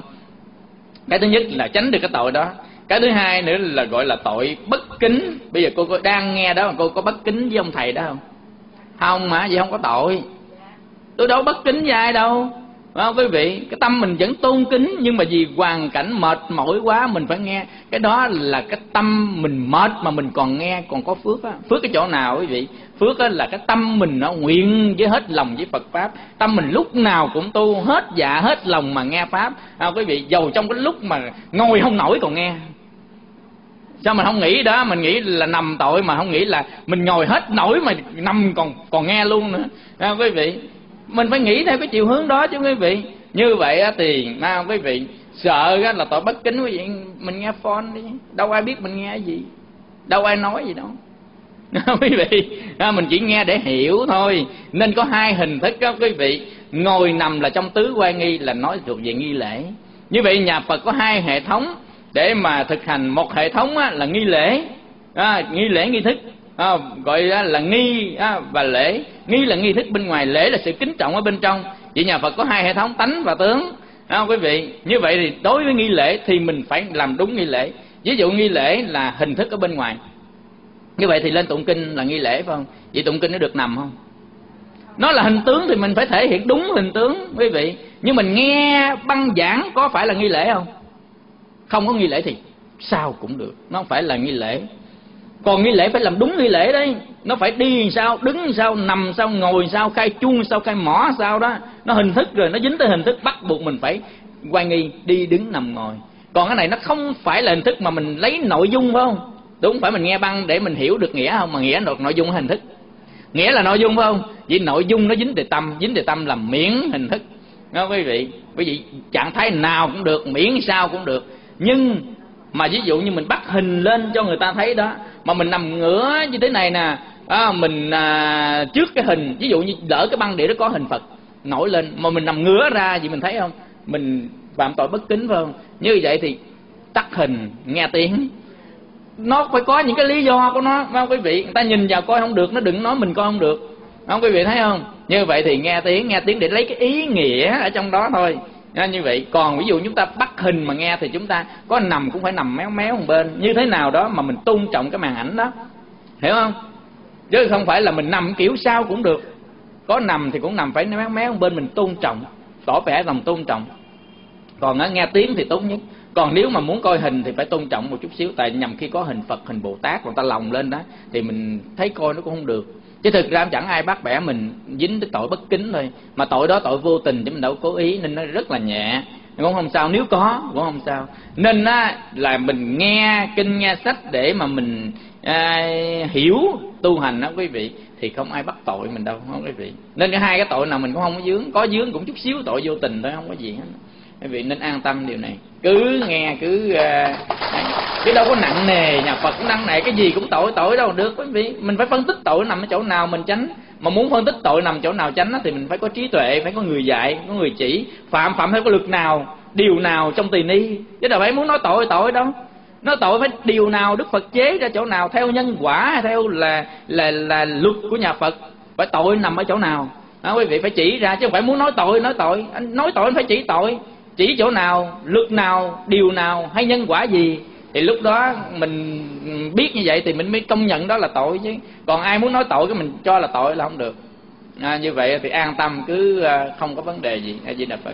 Cái thứ nhất là tránh được cái tội đó. Cái thứ hai nữa là gọi là tội bất kính. Bây giờ cô có đang nghe đó mà cô có bất kính với ông thầy đó không? Không mà, vậy không có tội. Tôi đâu bất kính với ai đâu. Phải không quý vị? Cái tâm mình vẫn tôn kính, nhưng mà vì hoàn cảnh mệt mỏi quá mình phải nghe. Cái đó là cái tâm mình mệt mà mình còn nghe, còn có phước á. Phước cái chỗ nào quý vị? Phước á là cái tâm mình nó nguyện với hết lòng với Phật Pháp. Tâm mình lúc nào cũng tu hết dạ hết lòng mà nghe Pháp. À, quý vị, dầu trong cái lúc mà ngồi không nổi còn nghe. Sao mình không nghĩ đó, mình nghĩ là nằm tội mà không nghĩ là mình ngồi hết nổi mà nằm còn còn nghe luôn nữa. À, quý vị, mình phải nghĩ theo cái chiều hướng đó chứ quý vị. Như vậy thì à, quý vị sợ là tội bất kính quý vị, mình nghe phone đi, đâu ai biết mình nghe cái gì, đâu ai nói gì đâu. Quý vị, à, mình chỉ nghe để hiểu thôi. Nên có hai hình thức đó quý vị. Ngồi nằm là trong tứ oai nghi, là nói thuộc về nghi lễ. Như vậy nhà Phật có hai hệ thống để mà thực hành. Một hệ thống á, là nghi lễ, à, nghi lễ nghi thức, à, gọi là nghi à, và lễ. Nghi là nghi thức bên ngoài, lễ là sự kính trọng ở bên trong. Vậy nhà Phật có hai hệ thống, tánh và tướng, à, quý vị. Như vậy thì đối với nghi lễ thì mình phải làm đúng nghi lễ. Ví dụ nghi lễ là hình thức ở bên ngoài, như vậy thì lên tụng kinh là nghi lễ phải không? Vậy tụng kinh nó được nằm không? Nó là hình tướng thì mình phải thể hiện đúng hình tướng quý vị. Nhưng mình nghe băng giảng có phải là nghi lễ không? Không có nghi lễ thì sao cũng được, nó không phải là nghi lễ. Còn nghi lễ phải làm đúng nghi lễ đấy. Nó phải đi sao, đứng sao, nằm sao, ngồi sao, khai chuông sao, khai mỏ sao đó. Nó hình thức rồi, nó dính tới hình thức, bắt buộc mình phải oai nghi, đi đứng nằm ngồi. Còn cái này nó không phải là hình thức mà mình lấy nội dung phải không? Đúng, phải mình nghe băng để mình hiểu được nghĩa không? Mà nghĩa được nội dung hình thức. Nghĩa là nội dung phải không? Vì nội dung nó dính từ tâm, dính từ tâm là miễn hình thức. Đó quý vị, quý vị trạng thái nào cũng được, miễn sao cũng được. Nhưng mà ví dụ như mình bắt hình lên cho người ta thấy đó, mà mình nằm ngửa như thế này nè, à, mình à, trước cái hình, ví dụ như lỡ cái băng đĩa đó có hình Phật nổi lên, mà mình nằm ngửa ra gì mình thấy không? Mình phạm tội bất kính phải không? Như vậy thì tắt hình, nghe tiếng. Nó phải có những cái lý do của nó, phải không quý vị? Người ta nhìn vào coi không được, nó đừng nói mình coi không được, không quý vị thấy không? Như vậy thì nghe tiếng, nghe tiếng để lấy cái ý nghĩa ở trong đó thôi. Như vậy, còn ví dụ chúng ta bắt hình mà nghe thì chúng ta có nằm cũng phải nằm méo méo một bên, như thế nào đó mà mình tôn trọng cái màn ảnh đó, hiểu không? Chứ không phải là mình nằm kiểu sao cũng được. Có nằm thì cũng nằm phải méo méo một bên, mình tôn trọng, tỏ vẻ lòng tôn trọng. Còn á, nghe tiếng thì tốt nhất. Còn nếu mà muốn coi hình thì phải tôn trọng một chút xíu. Tại nhằm khi có hình Phật, hình Bồ Tát người ta lồng lên đó thì mình thấy coi nó cũng không được. Chứ thực ra chẳng ai bắt bẻ mình dính tới tội bất kính thôi. Mà tội đó tội vô tình chứ mình đâu cố ý, nên nó rất là nhẹ. cũng không sao, nếu có cũng không sao. Nên á là mình nghe kinh nghe sách để mà mình à, hiểu tu hành đó quý vị, thì không ai bắt tội mình đâu, không quý vị. Nên cái hai cái tội nào mình cũng không có dướng, có dướng cũng chút xíu tội vô tình thôi, không có gì hết. Quý vị nên an tâm điều này, cứ nghe cứ uh, chứ đâu có nặng nề. Nhà Phật cũng nặng nề, cái gì cũng tội tội đâu được quý vị. Mình phải phân tích tội nằm ở chỗ nào mình tránh. Mà muốn phân tích tội nằm chỗ nào tránh thì mình phải có trí tuệ, phải có người dạy, có người chỉ. Phạm phạm theo cái luật nào, điều nào trong tỳ ni, chứ đâu phải muốn nói tội tội đâu. Nói tội phải điều nào Đức Phật chế ra chỗ nào, theo nhân quả hay theo là là là luật của nhà Phật, phải tội nằm ở chỗ nào đó, quý vị phải chỉ ra, chứ không phải muốn nói tội nói tội. Anh nói tội anh phải chỉ tội, chỉ chỗ nào, luật nào, điều nào hay nhân quả gì, thì lúc đó mình biết như vậy thì mình mới công nhận đó là tội chứ. Còn ai muốn nói tội cái mình cho là tội là không được. À, như vậy thì an tâm, cứ không có vấn đề gì. A Di Đà Phật.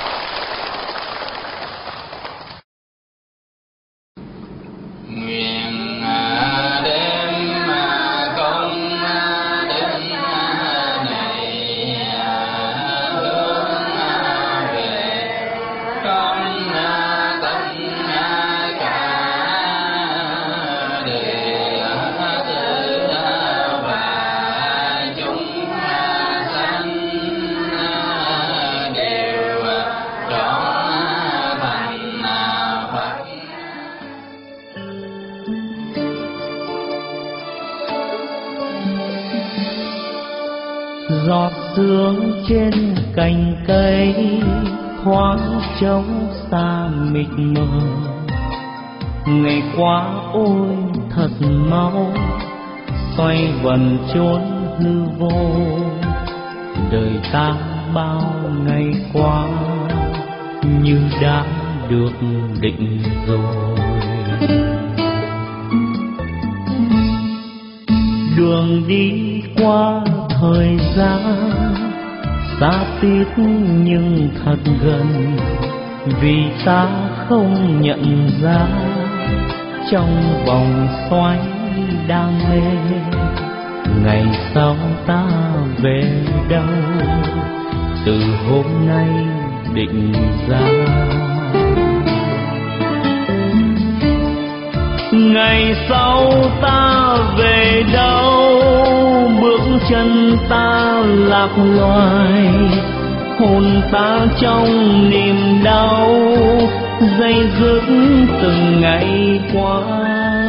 Nguyện đêm công đức này hướng về con tất cả đệ tử và chúng sanh đều trọn thành Phật. Giọt sương trên cành cây thoáng trống xa mịt mờ, ngày qua ôi thật mau, xoay vần chốn hư vô. Đời ta bao ngày qua như đã được định rồi. Đường đi qua thời gian xa tít nhưng thật gần, vì ta không nhận ra trong vòng xoáy đam mê, ngày sau ta về đâu từ hôm nay định ra. Ngày sau ta về đâu, bước chân ta lạc loài, hồn ta trong niềm đau dây dứt từng ngày qua.